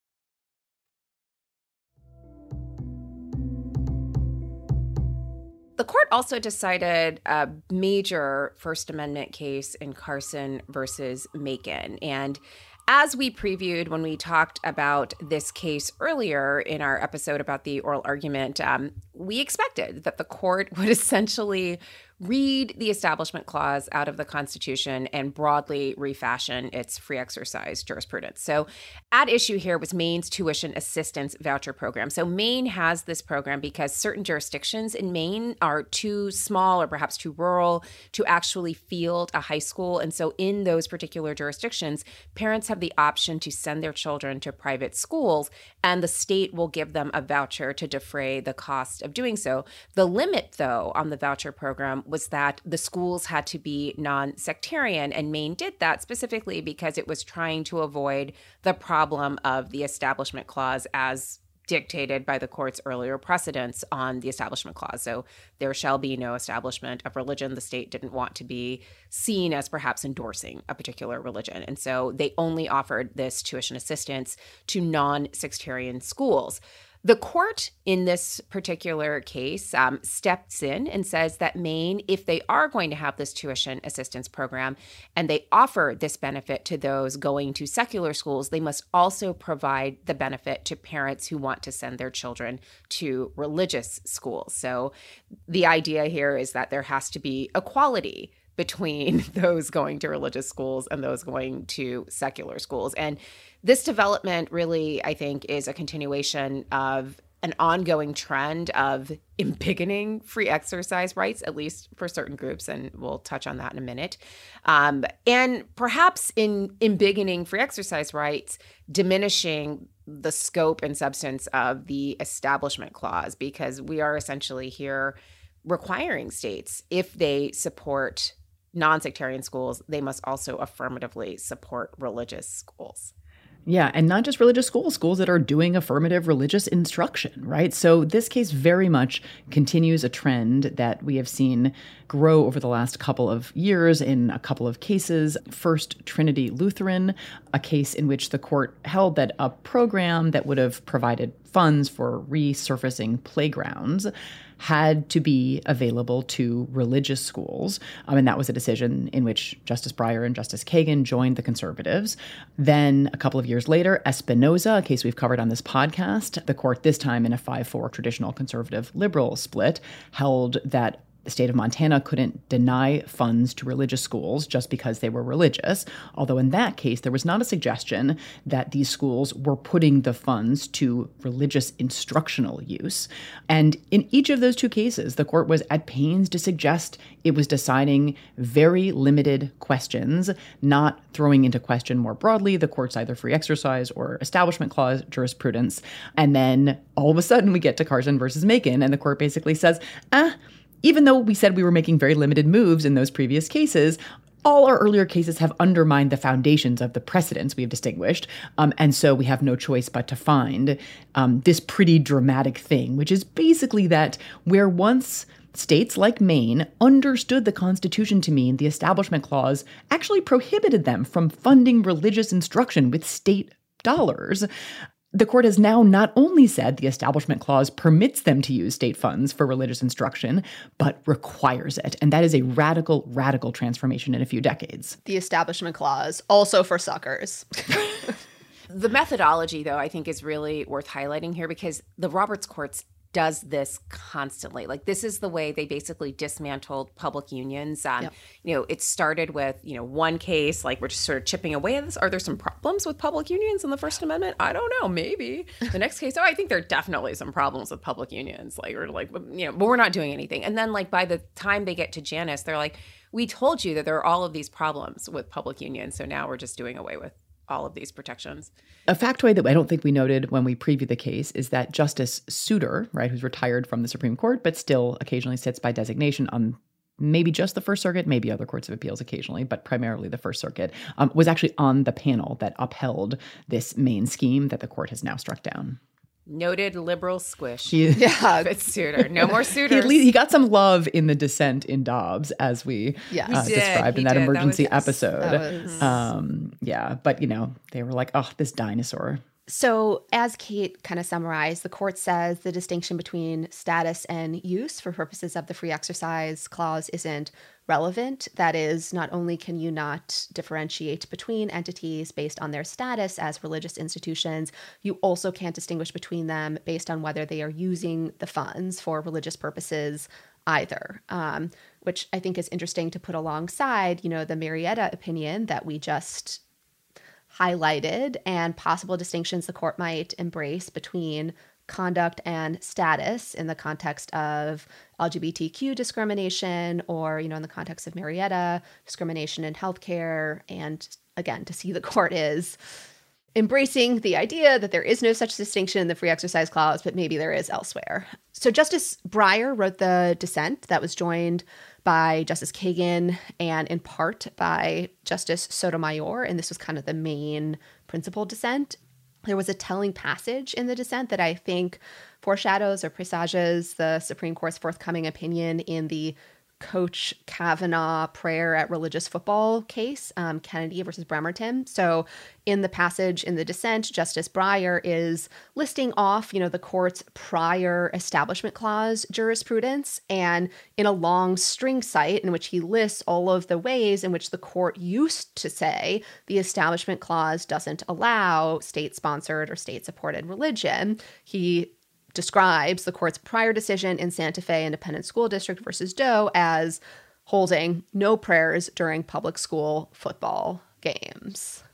S5: The court also decided a major First Amendment case in Carson versus Macon. And as we previewed when we talked about this case earlier in our episode about the oral argument, we expected that the court would essentially read the Establishment Clause out of the Constitution and broadly refashion its free exercise jurisprudence. So at issue here was Maine's tuition assistance voucher program. So Maine has this program because certain jurisdictions in Maine are too small or perhaps too rural to actually field a high school. And so in those particular jurisdictions, parents have the option to send their children to private schools, and the state will give them a voucher to defray the cost of doing so. The limit, though, on the voucher program was that the schools had to be non-sectarian, and Maine did that specifically because it was trying to avoid the problem of the Establishment Clause as dictated by the court's earlier precedents on the Establishment Clause. So there shall be no establishment of religion. The state didn't want to be seen as perhaps endorsing a particular religion. And so they only offered this tuition assistance to non-sectarian schools. The court in this particular case steps in and says that Maine, if they are going to have this tuition assistance program and they offer this benefit to those going to secular schools, they must also provide the benefit to parents who want to send their children to religious schools. So the idea here is that there has to be equality between those going to religious schools and those going to secular schools. And this development really, I think, is a continuation of an ongoing trend of embiggening free exercise rights, at least for certain groups, and we'll touch on that in a minute. And perhaps in embiggening free exercise rights, diminishing the scope and substance of the Establishment Clause, because we are essentially here requiring states, if they support non-sectarian schools, they must also affirmatively support religious schools.
S6: Yeah, and not just religious schools, schools that are doing affirmative religious instruction, right? So this case very much continues a trend that we have seen grow over the last couple of years in a couple of cases. First, Trinity Lutheran, a case in which the court held that a program that would have provided funds for resurfacing playgrounds had to be available to religious schools. And that was a decision in which Justice Breyer and Justice Kagan joined the conservatives. Then a couple of years later, Espinoza, a case we've covered on this podcast, the court, this time in a 5-4 traditional conservative liberal split, held that The state of Montana couldn't deny funds to religious schools just because they were religious, although in that case, there was not a suggestion that these schools were putting the funds to religious instructional use. And in each of those two cases, the court was at pains to suggest it was deciding very limited questions, not throwing into question more broadly the court's either free exercise or establishment clause jurisprudence. And then all of a sudden we get to Carson versus Macon, and the court basically says, even though we said we were making very limited moves in those previous cases, all our earlier cases have undermined the foundations of the precedents we have distinguished, and so we have no choice but to find this pretty dramatic thing, which is basically that where once states like Maine understood the Constitution to mean the Establishment Clause actually prohibited them from funding religious instruction with state dollars, the court has now not only said the Establishment Clause permits them to use state funds for religious instruction, but requires it. And that is a radical, radical transformation in a few decades.
S3: The Establishment Clause, also for suckers.
S5: The methodology, though, I think is really worth highlighting here because the Roberts Courts does this constantly. Like, this is the way they basically dismantled public unions.
S3: Yep.
S5: You know, it started with, one case, like we're just sort of chipping away at this. Are there some problems with public unions in the First Amendment? I don't know, maybe. The next case, I think there are definitely some problems with public unions. But we're not doing anything. And then, by the time they get to Janus, they're like, we told you that there are all of these problems with public unions, so now we're just doing away with all of these protections.
S6: A factoid that I don't think we noted when we previewed the case is that Justice Souter, right, who's retired from the Supreme Court, but still occasionally sits by designation on maybe just the First Circuit, maybe other courts of appeals occasionally, but primarily the First Circuit, was actually on the panel that upheld this Maine scheme that the court has now struck down.
S5: Noted liberal squish.
S3: Yeah.
S5: It's Souter. No more Souters.
S6: He got some love in the dissent in Dobbs, as we described in that emergency episode. But, they were like, this dinosaur.
S3: So as Kate kind of summarized, the court says the distinction between status and use for purposes of the free exercise clause isn't relevant. That is, not only can you not differentiate between entities based on their status as religious institutions, you also can't distinguish between them based on whether they are using the funds for religious purposes either, which I think is interesting to put alongside, the Marietta opinion that we just highlighted and possible distinctions the court might embrace between conduct and status in the context of LGBTQ discrimination or, in the context of Marietta, discrimination in healthcare. And again, to see the court is embracing the idea that there is no such distinction in the free exercise clause, but maybe there is elsewhere. So Justice Breyer wrote the dissent that was joined by Justice Kagan and in part by Justice Sotomayor, and this was kind of the main principal dissent. There was a telling passage in the dissent that I think foreshadows or presages the Supreme Court's forthcoming opinion in the Coach Kavanaugh prayer at religious football case, Kennedy versus Bremerton. So in the passage in the dissent, Justice Breyer is listing off, the court's prior Establishment Clause jurisprudence and in a long string cite in which he lists all of the ways in which the court used to say the Establishment Clause doesn't allow state-sponsored or state-supported religion. He describes the court's prior decision in Santa Fe Independent School District versus Doe as holding no prayers during public school football games.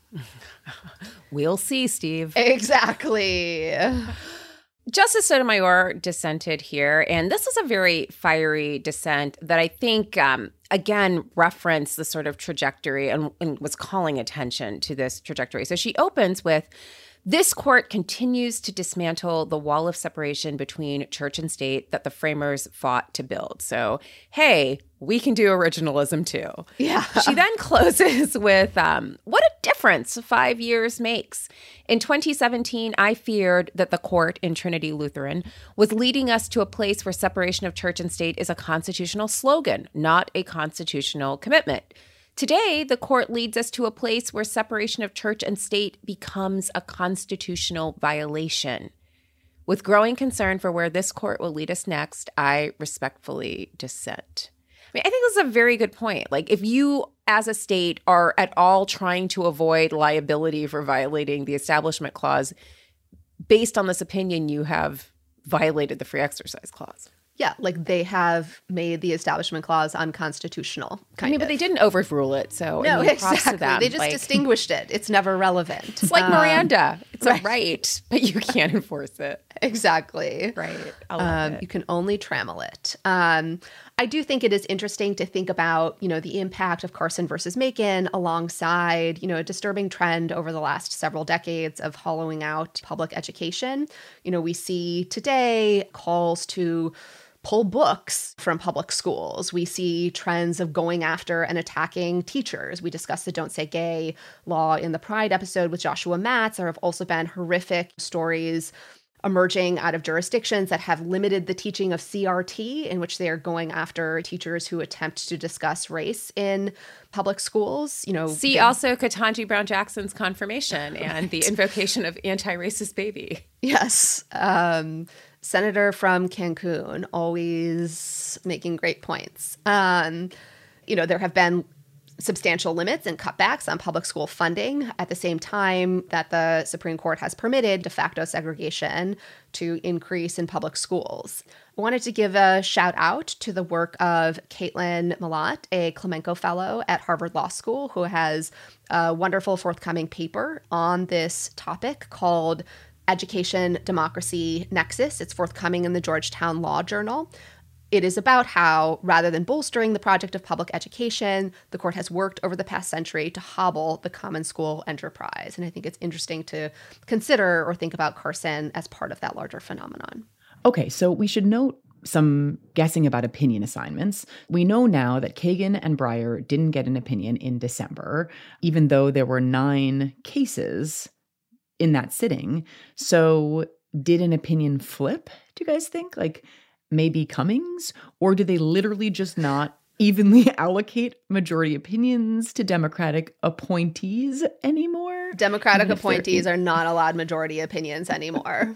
S5: We'll see, Steve.
S3: Exactly.
S5: Justice Sotomayor dissented here, and this was a very fiery dissent that I think, again, referenced the sort of trajectory and was calling attention to this trajectory. So she opens with, this court continues to dismantle the wall of separation between church and state that the framers fought to build. So, hey, we can do originalism too.
S3: Yeah.
S5: She then closes with, what a difference 5 years makes. In 2017, I feared that the court in Trinity Lutheran was leading us to a place where separation of church and state is a constitutional slogan, not a constitutional commitment. Today, the court leads us to a place where separation of church and state becomes a constitutional violation. With growing concern for where this court will lead us next, I respectfully dissent. I think this is a very good point. Like, if you as a state are at all trying to avoid liability for violating the Establishment Clause, based on this opinion, you have violated the Free Exercise Clause.
S3: Yeah, like they have made the Establishment Clause unconstitutional.
S5: But they didn't overrule it, so
S3: no,
S5: props to
S3: exactly.
S5: them.
S3: They just distinguished it. It's never relevant.
S5: It's like Miranda. It's a right, but you can't enforce it.
S3: Exactly.
S5: Right. I love it.
S3: You can only trammel it. I do think it is interesting to think about, the impact of Carson versus Macon alongside, a disturbing trend over the last several decades of hollowing out public education. We see today calls to pull books from public schools. We see trends of going after and attacking teachers. We discussed the Don't Say Gay law in the Pride episode with Joshua Matz. There have also been horrific stories emerging out of jurisdictions that have limited the teaching of CRT, in which they are going after teachers who attempt to discuss race in public schools.
S5: See also Ketanji Brown Jackson's confirmation and the invocation of anti-racist baby.
S3: Yes. Senator from Cancun, always making great points. There have been substantial limits and cutbacks on public school funding at the same time that the Supreme Court has permitted de facto segregation to increase in public schools. I wanted to give a shout out to the work of Caitlin Millot, a Clemenco Fellow at Harvard Law School, who has a wonderful forthcoming paper on this topic called Education Democracy Nexus. It's forthcoming in the Georgetown Law Journal. It is about how, rather than bolstering the project of public education, the court has worked over the past century to hobble the common school enterprise. And I think it's interesting to consider or think about Carson as part of that larger phenomenon.
S6: Okay, so we should note some guessing about opinion assignments. We know now that Kagan and Breyer didn't get an opinion in December, even though there were 9 cases in that sitting. So did an opinion flip, do you guys think? Like maybe Cummings? Or do they literally just not evenly allocate majority opinions to Democratic appointees anymore?
S3: Democratic appointees are not allowed majority opinions anymore.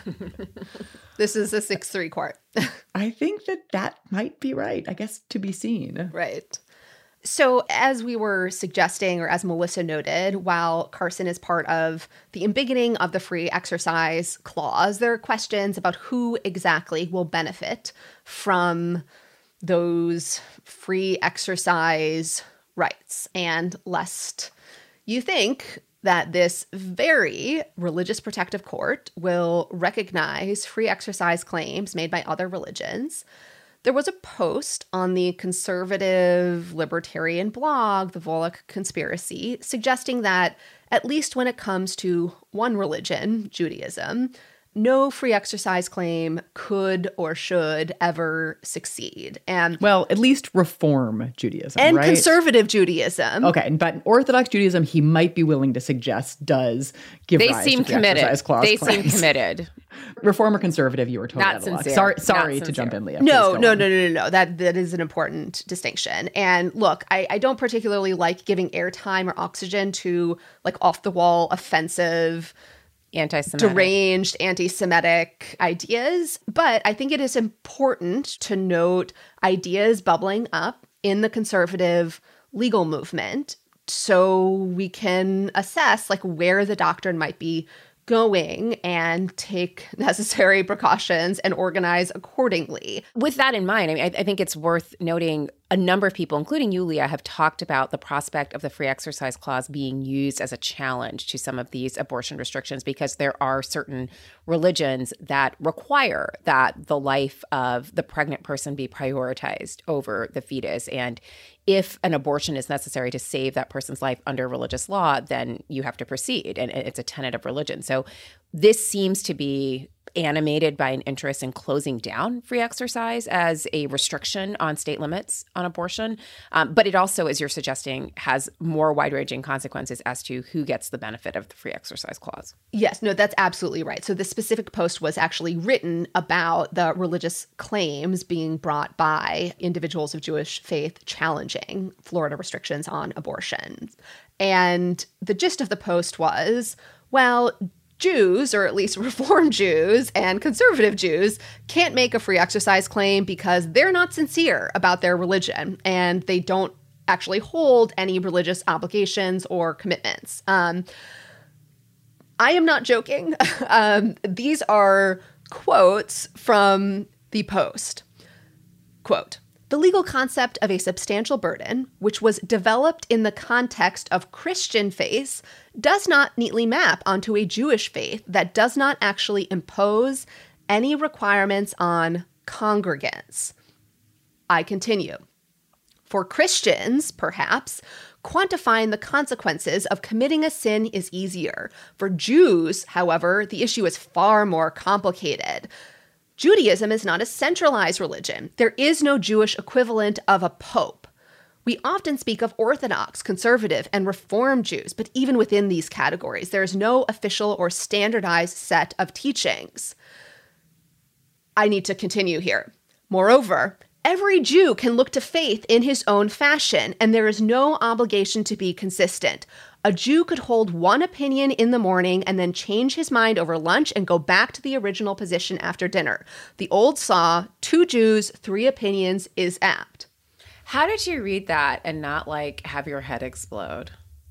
S3: This is a 6-3 court.
S6: I think that might be right. I guess to be seen.
S3: Right. So as we were suggesting, or as Melissa noted, while Carson is part of the embiggening of the free exercise clause, there are questions about who exactly will benefit from those free exercise rights. And lest you think that this very religious protective court will recognize free exercise claims made by other religions, there was a post on the conservative libertarian blog, The Volokh Conspiracy, suggesting that, at least when it comes to one religion, Judaism, no free exercise claim could or should ever succeed. And
S6: well, at least Reform Judaism,
S3: and
S6: right?
S3: Conservative Judaism.
S6: Okay, but Orthodox Judaism, he might be willing to suggest does give rise to the exercise clause
S5: They
S6: claims.
S5: seem committed.
S6: Reform or conservative, you were totally
S5: Not
S6: out of luck.
S5: sincere.
S6: Sorry
S5: Not
S6: to jump in, Leah.
S3: No. That is an important distinction. And look, I don't particularly like giving airtime or oxygen to like off-the-wall, offensive,
S5: anti-Semitic,
S3: deranged, anti-Semitic ideas. But I think it is important to note ideas bubbling up in the conservative legal movement so we can assess like where the doctrine might be going and take necessary precautions and organize accordingly.
S5: With that in mind, I mean, I think it's worth noting a number of people, including you, Leah, have talked about the prospect of the free exercise clause being used as a challenge to some of these abortion restrictions because there are certain religions that require that the life of the pregnant person be prioritized over the fetus. And if an abortion is necessary to save that person's life under religious law, then you have to proceed. And it's a tenet of religion. So this seems to be animated by an interest in closing down free exercise as a restriction on state limits on abortion. But it also, as you're suggesting, has more wide-ranging consequences as to who gets the benefit of the free exercise clause.
S3: Yes, no, that's absolutely right. So the specific post was actually written about the religious claims being brought by individuals of Jewish faith challenging Florida restrictions on abortion. And the gist of the post was, well, Jews, or at least Reform Jews and conservative Jews, can't make a free exercise claim because they're not sincere about their religion and they don't actually hold any religious obligations or commitments. I am not joking. These are quotes from the post. Quote, "The legal concept of a substantial burden, which was developed in the context of Christian faith, does not neatly map onto a Jewish faith that does not actually impose any requirements on congregants." I continue. "For Christians, perhaps, quantifying the consequences of committing a sin is easier. For Jews, however, the issue is far more complicated. Judaism is not a centralized religion. There is no Jewish equivalent of a pope. We often speak of Orthodox, conservative, and Reform Jews, but even within these categories, there is no official or standardized set of teachings." I need to continue here. "Moreover, every Jew can look to faith in his own fashion, and there is no obligation to be consistent. A Jew could hold one opinion in the morning and then change his mind over lunch and go back to the original position after dinner. The old saw, 2 Jews, 3 opinions is apt."
S5: How did you read that and not have your head explode?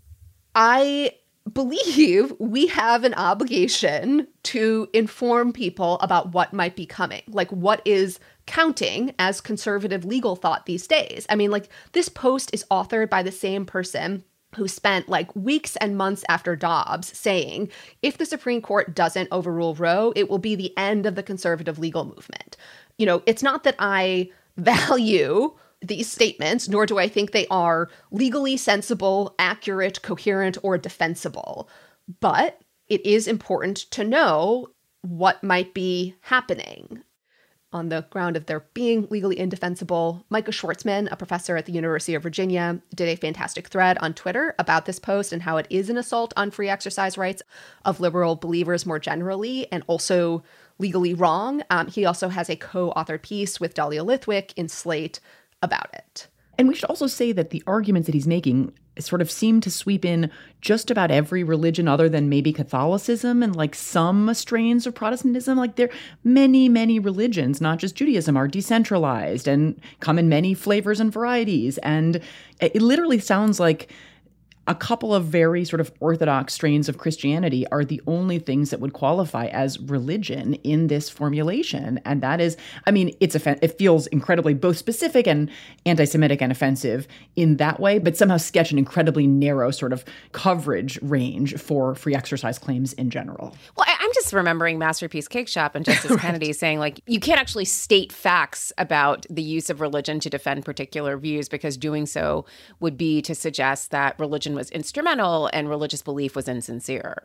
S3: I believe we have an obligation to inform people about what might be coming, what is counting as conservative legal thought these days. I mean, this post is authored by the same person who spent weeks and months after Dobbs saying, if the Supreme Court doesn't overrule Roe, it will be the end of the conservative legal movement. It's not that I value these statements, nor do I think they are legally sensible, accurate, coherent, or defensible. But it is important to know what might be happening. On the ground of their being legally indefensible, Micah Schwartzman, a professor at the University of Virginia, did a fantastic thread on Twitter about this post and how it is an assault on free exercise rights of liberal believers more generally, and also legally wrong. He also has a co-authored piece with Dahlia Lithwick in Slate about it.
S6: And we should also say that the arguments that he's making sort of seem to sweep in just about every religion other than maybe Catholicism and some strains of Protestantism. There many, many religions, not just Judaism, are decentralized and come in many flavors and varieties. And it literally sounds like a couple of very sort of orthodox strains of Christianity are the only things that would qualify as religion in this formulation. And that is, it feels incredibly both specific and anti-Semitic and offensive in that way, but somehow sketch an incredibly narrow sort of coverage range for free exercise claims in general.
S5: Well, I'm just remembering Masterpiece Cake Shop and Justice right. Kennedy saying, you can't actually state facts about the use of religion to defend particular views, because doing so would be to suggest that religion was instrumental and religious belief was insincere.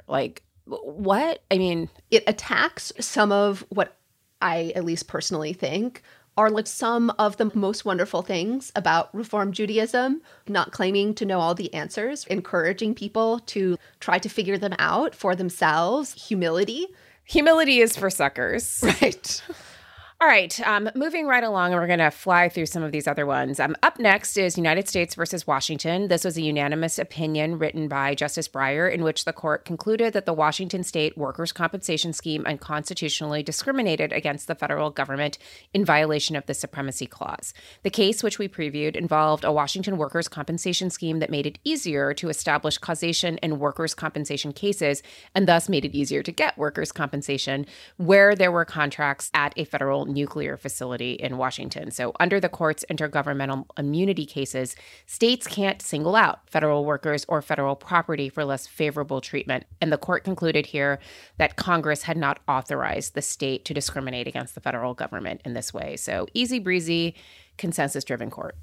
S5: What?
S3: It attacks some of what I at least personally think are some of the most wonderful things about Reform Judaism, not claiming to know all the answers, encouraging people to try to figure them out for themselves, humility.
S5: Humility is for suckers.
S3: Right.
S5: All right, moving right along, and we're going to fly through some of these other ones. Up next is United States versus Washington. This was a unanimous opinion written by Justice Breyer, in which the court concluded that the Washington state workers' compensation scheme unconstitutionally discriminated against the federal government in violation of the Supremacy Clause. The case, which we previewed, involved a Washington workers' compensation scheme that made it easier to establish causation in workers' compensation cases, and thus made it easier to get workers' compensation where there were contracts at a federal nuclear facility in Washington. So under the court's intergovernmental immunity cases, states can't single out federal workers or federal property for less favorable treatment. And the court concluded here that Congress had not authorized the state to discriminate against the federal government in this way. So easy breezy, consensus-driven court.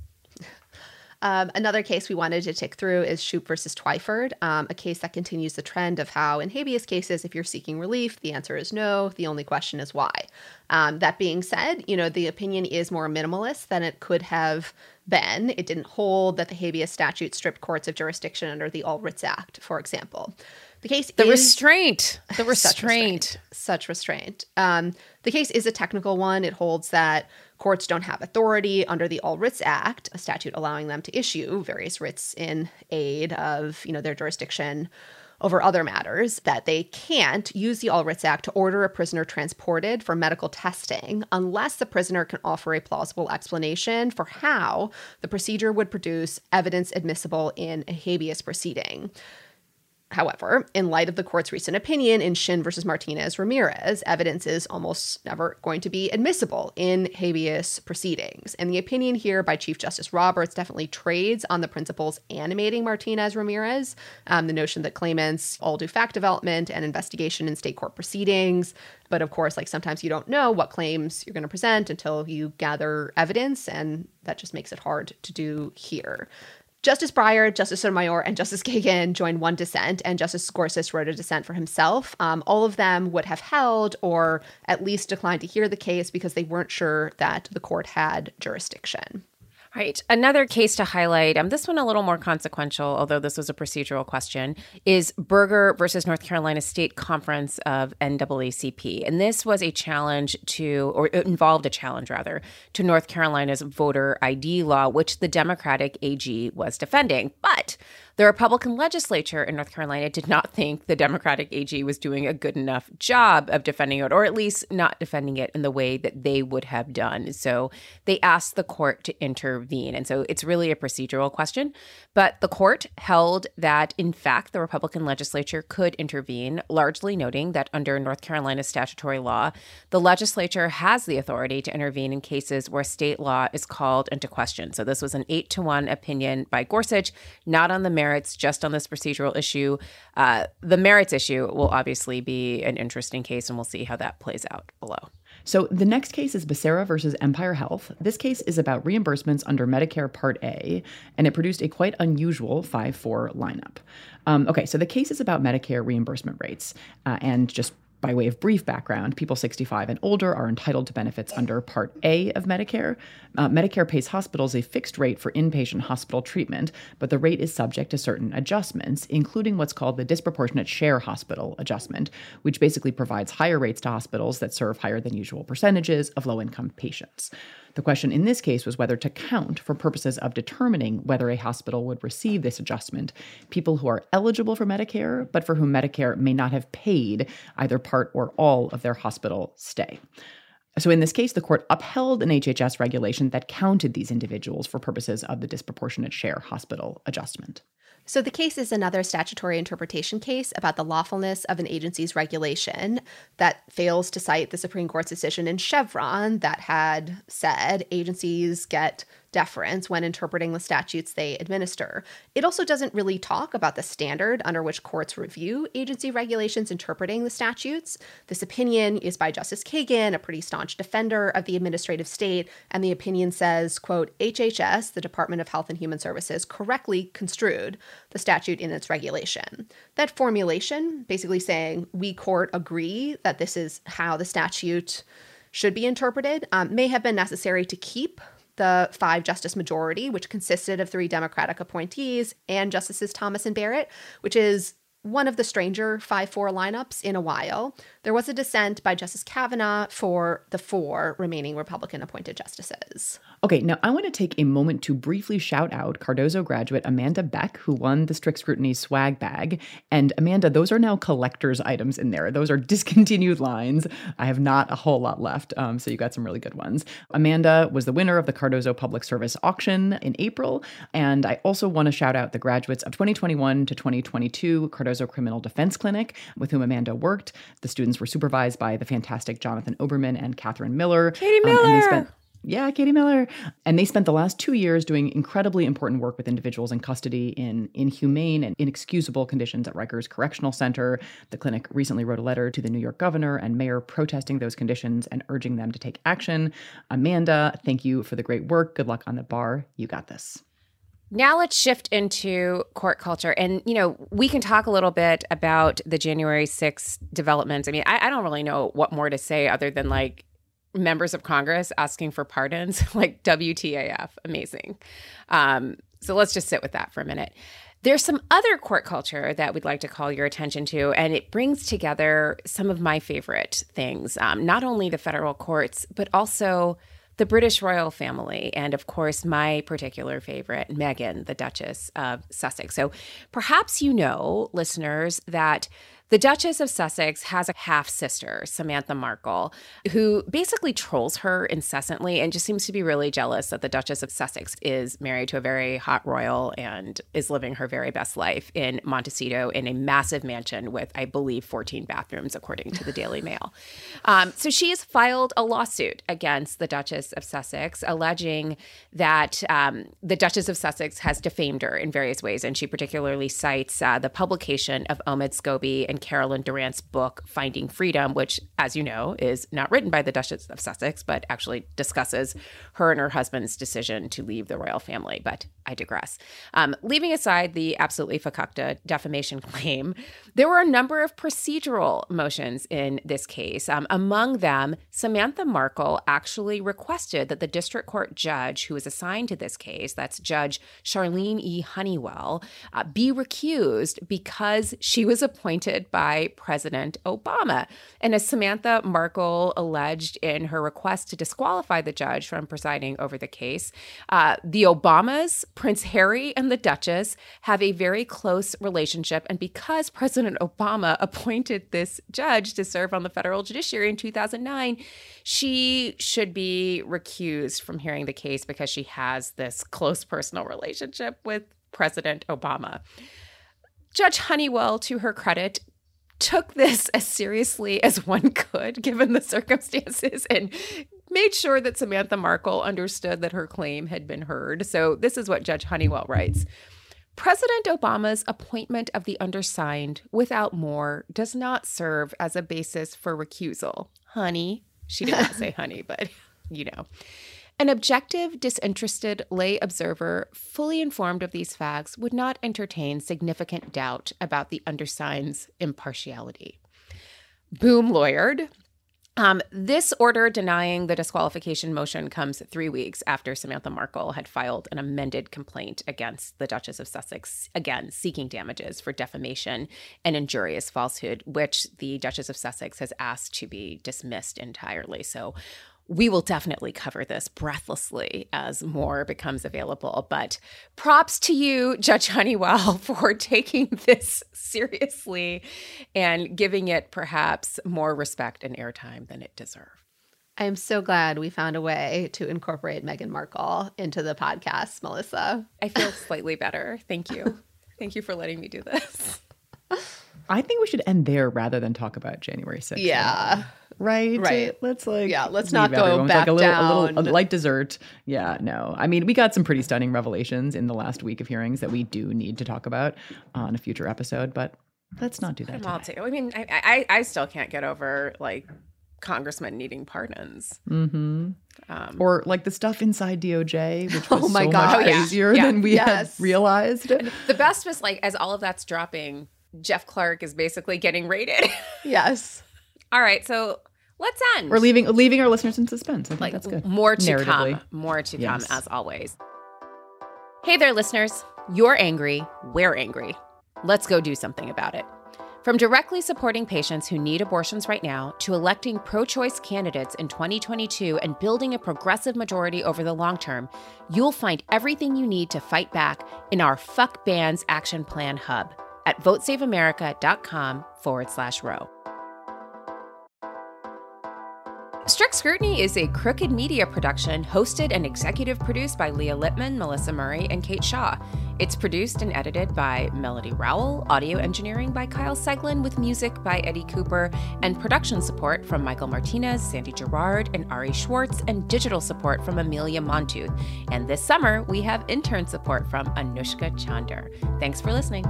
S3: Another case we wanted to tick through is Shoup versus Twyford, a case that continues the trend of how in habeas cases, if you're seeking relief, the answer is no. The only question is why. That being said, the opinion is more minimalist than it could have been. It didn't hold that the habeas statute stripped courts of jurisdiction under the All Writs Act, for example. The case
S5: The
S3: is
S5: restraint.
S3: Such restraint. The case is a technical one. It holds that courts don't have authority under the All Writs Act, a statute allowing them to issue various writs in aid of, their jurisdiction over other matters, that they can't use the All Writs Act to order a prisoner transported for medical testing unless the prisoner can offer a plausible explanation for how the procedure would produce evidence admissible in a habeas proceeding. However, in light of the court's recent opinion in Shin versus Martinez-Ramirez, evidence is almost never going to be admissible in habeas proceedings. And the opinion here by Chief Justice Roberts definitely trades on the principles animating Martinez-Ramirez, the notion that claimants all do fact development and investigation in state court proceedings. But of course, like sometimes you don't know what claims you're going to present until you gather evidence, and that just makes it hard to do here. Justice Breyer, Justice Sotomayor, and Justice Kagan joined one dissent, and Justice Gorsuch wrote a dissent for himself. All of them would have held or at least declined to hear the case because they weren't sure that the court had jurisdiction.
S5: Right. Another case to highlight, this one a little more consequential, although this was a procedural question, is Berger versus North Carolina State Conference of NAACP. And this was a challenge or it involved a challenge, rather, to North Carolina's voter ID law, which the Democratic AG was defending. But the Republican legislature in North Carolina did not think the Democratic AG was doing a good enough job of defending it, or at least not defending it in the way that they would have done. So they asked the court to intervene. And so it's really a procedural question. But the court held that, in fact, the Republican legislature could intervene, largely noting that under North Carolina statutory law, the legislature has the authority to intervene in cases where state law is called into question. So this was an 8-1 opinion by Gorsuch, not on the merits, just on this procedural issue. The merits issue will obviously be an interesting case, and we'll see how that plays out below.
S6: So the next case is Becerra versus Empire Health. This case is about reimbursements under Medicare Part A, and it produced a quite unusual 5-4 lineup. Okay, so the case is about Medicare reimbursement rates, and just by way of brief background, people 65 and older are entitled to benefits under Part A of Medicare. Medicare pays hospitals a fixed rate for inpatient hospital treatment, but the rate is subject to certain adjustments, including what's called the disproportionate share hospital adjustment, which basically provides higher rates to hospitals that serve higher than usual percentages of low-income patients. The question in this case was whether to count, for purposes of determining whether a hospital would receive this adjustment, people who are eligible for Medicare, but for whom Medicare may not have paid either part or all of their hospital stay. So in this case, the court upheld an HHS regulation that counted these individuals for purposes of the disproportionate share hospital adjustment.
S3: So the case is another statutory interpretation case about the lawfulness of an agency's regulation that fails to cite the Supreme Court's decision in Chevron that had said agencies get deference when interpreting the statutes they administer. It also doesn't really talk about the standard under which courts review agency regulations interpreting the statutes. This opinion is by Justice Kagan, a pretty staunch defender of the administrative state, and the opinion says, quote, HHS, the Department of Health and Human Services, correctly construed the statute in its regulation. That formulation, basically saying we court agree that this is how the statute should be interpreted, may have been necessary to keep the 5-justice majority, which consisted of 3 Democratic appointees, and Justices Thomas and Barrett, which is one of the stranger 5-4 lineups in a while. There was a dissent by Justice Kavanaugh for the 4 remaining Republican-appointed justices.
S6: Okay, now I want to take a moment to briefly shout out Cardozo graduate Amanda Beck, who won the Strict Scrutiny swag bag. And Amanda, those are now collector's items in there. Those are discontinued lines. I have not a whole lot left, so you got some really good ones. Amanda was the winner of the Cardozo Public Service Auction in April. And I also want to shout out the graduates of 2021 to 2022 Cardozo Criminal Defense Clinic, with whom Amanda worked. The students were supervised by the fantastic Jonathan Oberman and Catherine Miller.
S5: Katie Miller!
S6: Katie Miller. And they spent the last 2 years doing incredibly important work with individuals in custody in inhumane and inexcusable conditions at Rikers Correctional Center. The clinic recently wrote a letter to the New York governor and mayor protesting those conditions and urging them to take action. Amanda, thank you for the great work. Good luck on the bar. You got this.
S5: Now let's shift into court culture. And, we can talk a little bit about the January 6th developments. I mean, I don't really know what more to say other than members of Congress asking for pardons, WTAF, amazing. So let's just sit with that for a minute. There's some other court culture that we'd like to call your attention to, and it brings together some of my favorite things, not only the federal courts, but also the British royal family, and of course, my particular favorite, Meghan, the Duchess of Sussex. So perhaps listeners, that The Duchess of Sussex has a half-sister, Samantha Markle, who basically trolls her incessantly and just seems to be really jealous that the Duchess of Sussex is married to a very hot royal and is living her very best life in Montecito in a massive mansion with, I believe, 14 bathrooms, according to the Daily Mail. So she has filed a lawsuit against the Duchess of Sussex, alleging that the Duchess of Sussex has defamed her in various ways, and she particularly cites the publication of Omid Scobie and Carolyn Durant's book, Finding Freedom, which, as you know, is not written by the Duchess of Sussex, but actually discusses her and her husband's decision to leave the royal family. But I digress. Leaving aside the absolutely fakakta defamation claim, there were a number of procedural motions in this case. Among them, Samantha Markle actually requested that the district court judge who was assigned to this case, that's Judge Charlene E. Honeywell, be recused because she was appointed by President Obama. And as Samantha Markle alleged in her request to disqualify the judge from presiding over the case, the Obamas, Prince Harry, and the Duchess have a very close relationship. And because President Obama appointed this judge to serve on the federal judiciary in 2009, she should be recused from hearing the case because she has this close personal relationship with President Obama. Judge Honeywell, to her credit, took this as seriously as one could, given the circumstances, and made sure that Samantha Markle understood that her claim had been heard. So this is what Judge Honeywell writes. President Obama's appointment of the undersigned, without more, does not serve as a basis for recusal. Honey. She did not say honey, but you know. An objective, disinterested lay observer, fully informed of these facts, would not entertain significant doubt about the undersigned's impartiality. Boom lawyered. This order denying the disqualification motion comes 3 weeks after Samantha Markle had filed an amended complaint against the Duchess of Sussex, again, seeking damages for defamation and injurious falsehood, which the Duchess of Sussex has asked to be dismissed entirely. So we will definitely cover this breathlessly as more becomes available. But props to you, Judge Honeywell, for taking this seriously and giving it perhaps more respect and airtime than it deserved.
S3: I am so glad we found a way to incorporate Meghan Markle into the podcast, Melissa.
S5: I feel slightly better. Thank you. Thank you for letting me do this.
S6: I think we should end there rather than talk about January 6th.
S3: Yeah.
S6: Right.
S3: Let's
S6: let's
S3: not go back down.
S6: A light dessert. Yeah, no. I mean, we got some pretty stunning revelations in the last week of hearings that we do need to talk about on a future episode, but let's not do that today.
S5: I mean, I still can't get over like congressmen needing pardons.
S6: Mm-hmm. Or like the stuff inside DOJ, which was much crazier than we had realized.
S5: The best was like, as all of that's dropping, Jeff Clark is basically getting raided.
S3: Yes.
S5: All right, so let's end.
S6: We're leaving our listeners in suspense. I think that's good.
S5: More to come. More to come, as always. Hey there, listeners. You're angry. We're angry. Let's go do something about it. From directly supporting patients who need abortions right now to electing pro-choice candidates in 2022 and building a progressive majority over the long term, you'll find everything you need to fight back in our Fuck Bans Action Plan Hub at votesaveamerica.com/row. Strict Scrutiny is a Crooked Media production hosted and executive produced by Leah Lippman, Melissa Murray, and Kate Shaw. It's produced and edited by Melody Rowell, audio engineering by Kyle Seglin, with music by Eddie Cooper, and production support from Michael Martinez, Sandy Gerard, and Ari Schwartz, and digital support from Amelia Montooth. And this summer, we have intern support from Anushka Chander. Thanks for listening.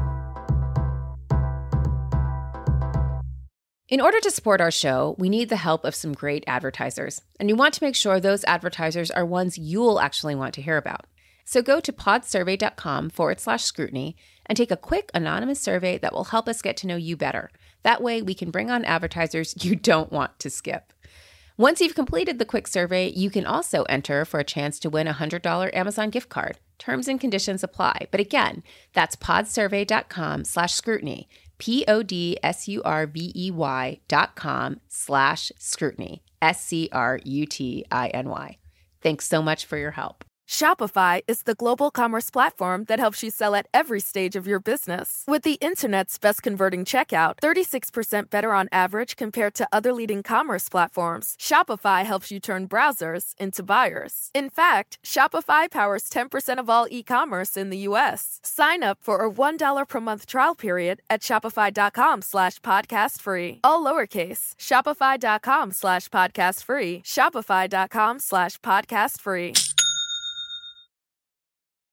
S5: In order to support our show, we need the help of some great advertisers, and we want to make sure those advertisers are ones you'll actually want to hear about. So go to podsurvey.com/scrutiny and take a quick anonymous survey that will help us get to know you better. That way we can bring on advertisers you don't want to skip. Once you've completed the quick survey, you can also enter for a chance to win a $100 Amazon gift card. Terms and conditions apply. But again, that's podsurvey.com/scrutiny. podsurvey.com/scrutiny. SCRUTINY. Thanks so much for your help.
S9: Shopify is the global commerce platform that helps you sell at every stage of your business. With the internet's best converting checkout, 36% better on average compared to other leading commerce platforms, Shopify helps you turn browsers into buyers. In fact, Shopify powers 10% of all e-commerce in the U.S. Sign up for a $1 per month trial period at shopify.com/podcastfree. All lowercase, shopify.com/podcastfree, shopify.com/podcastfree.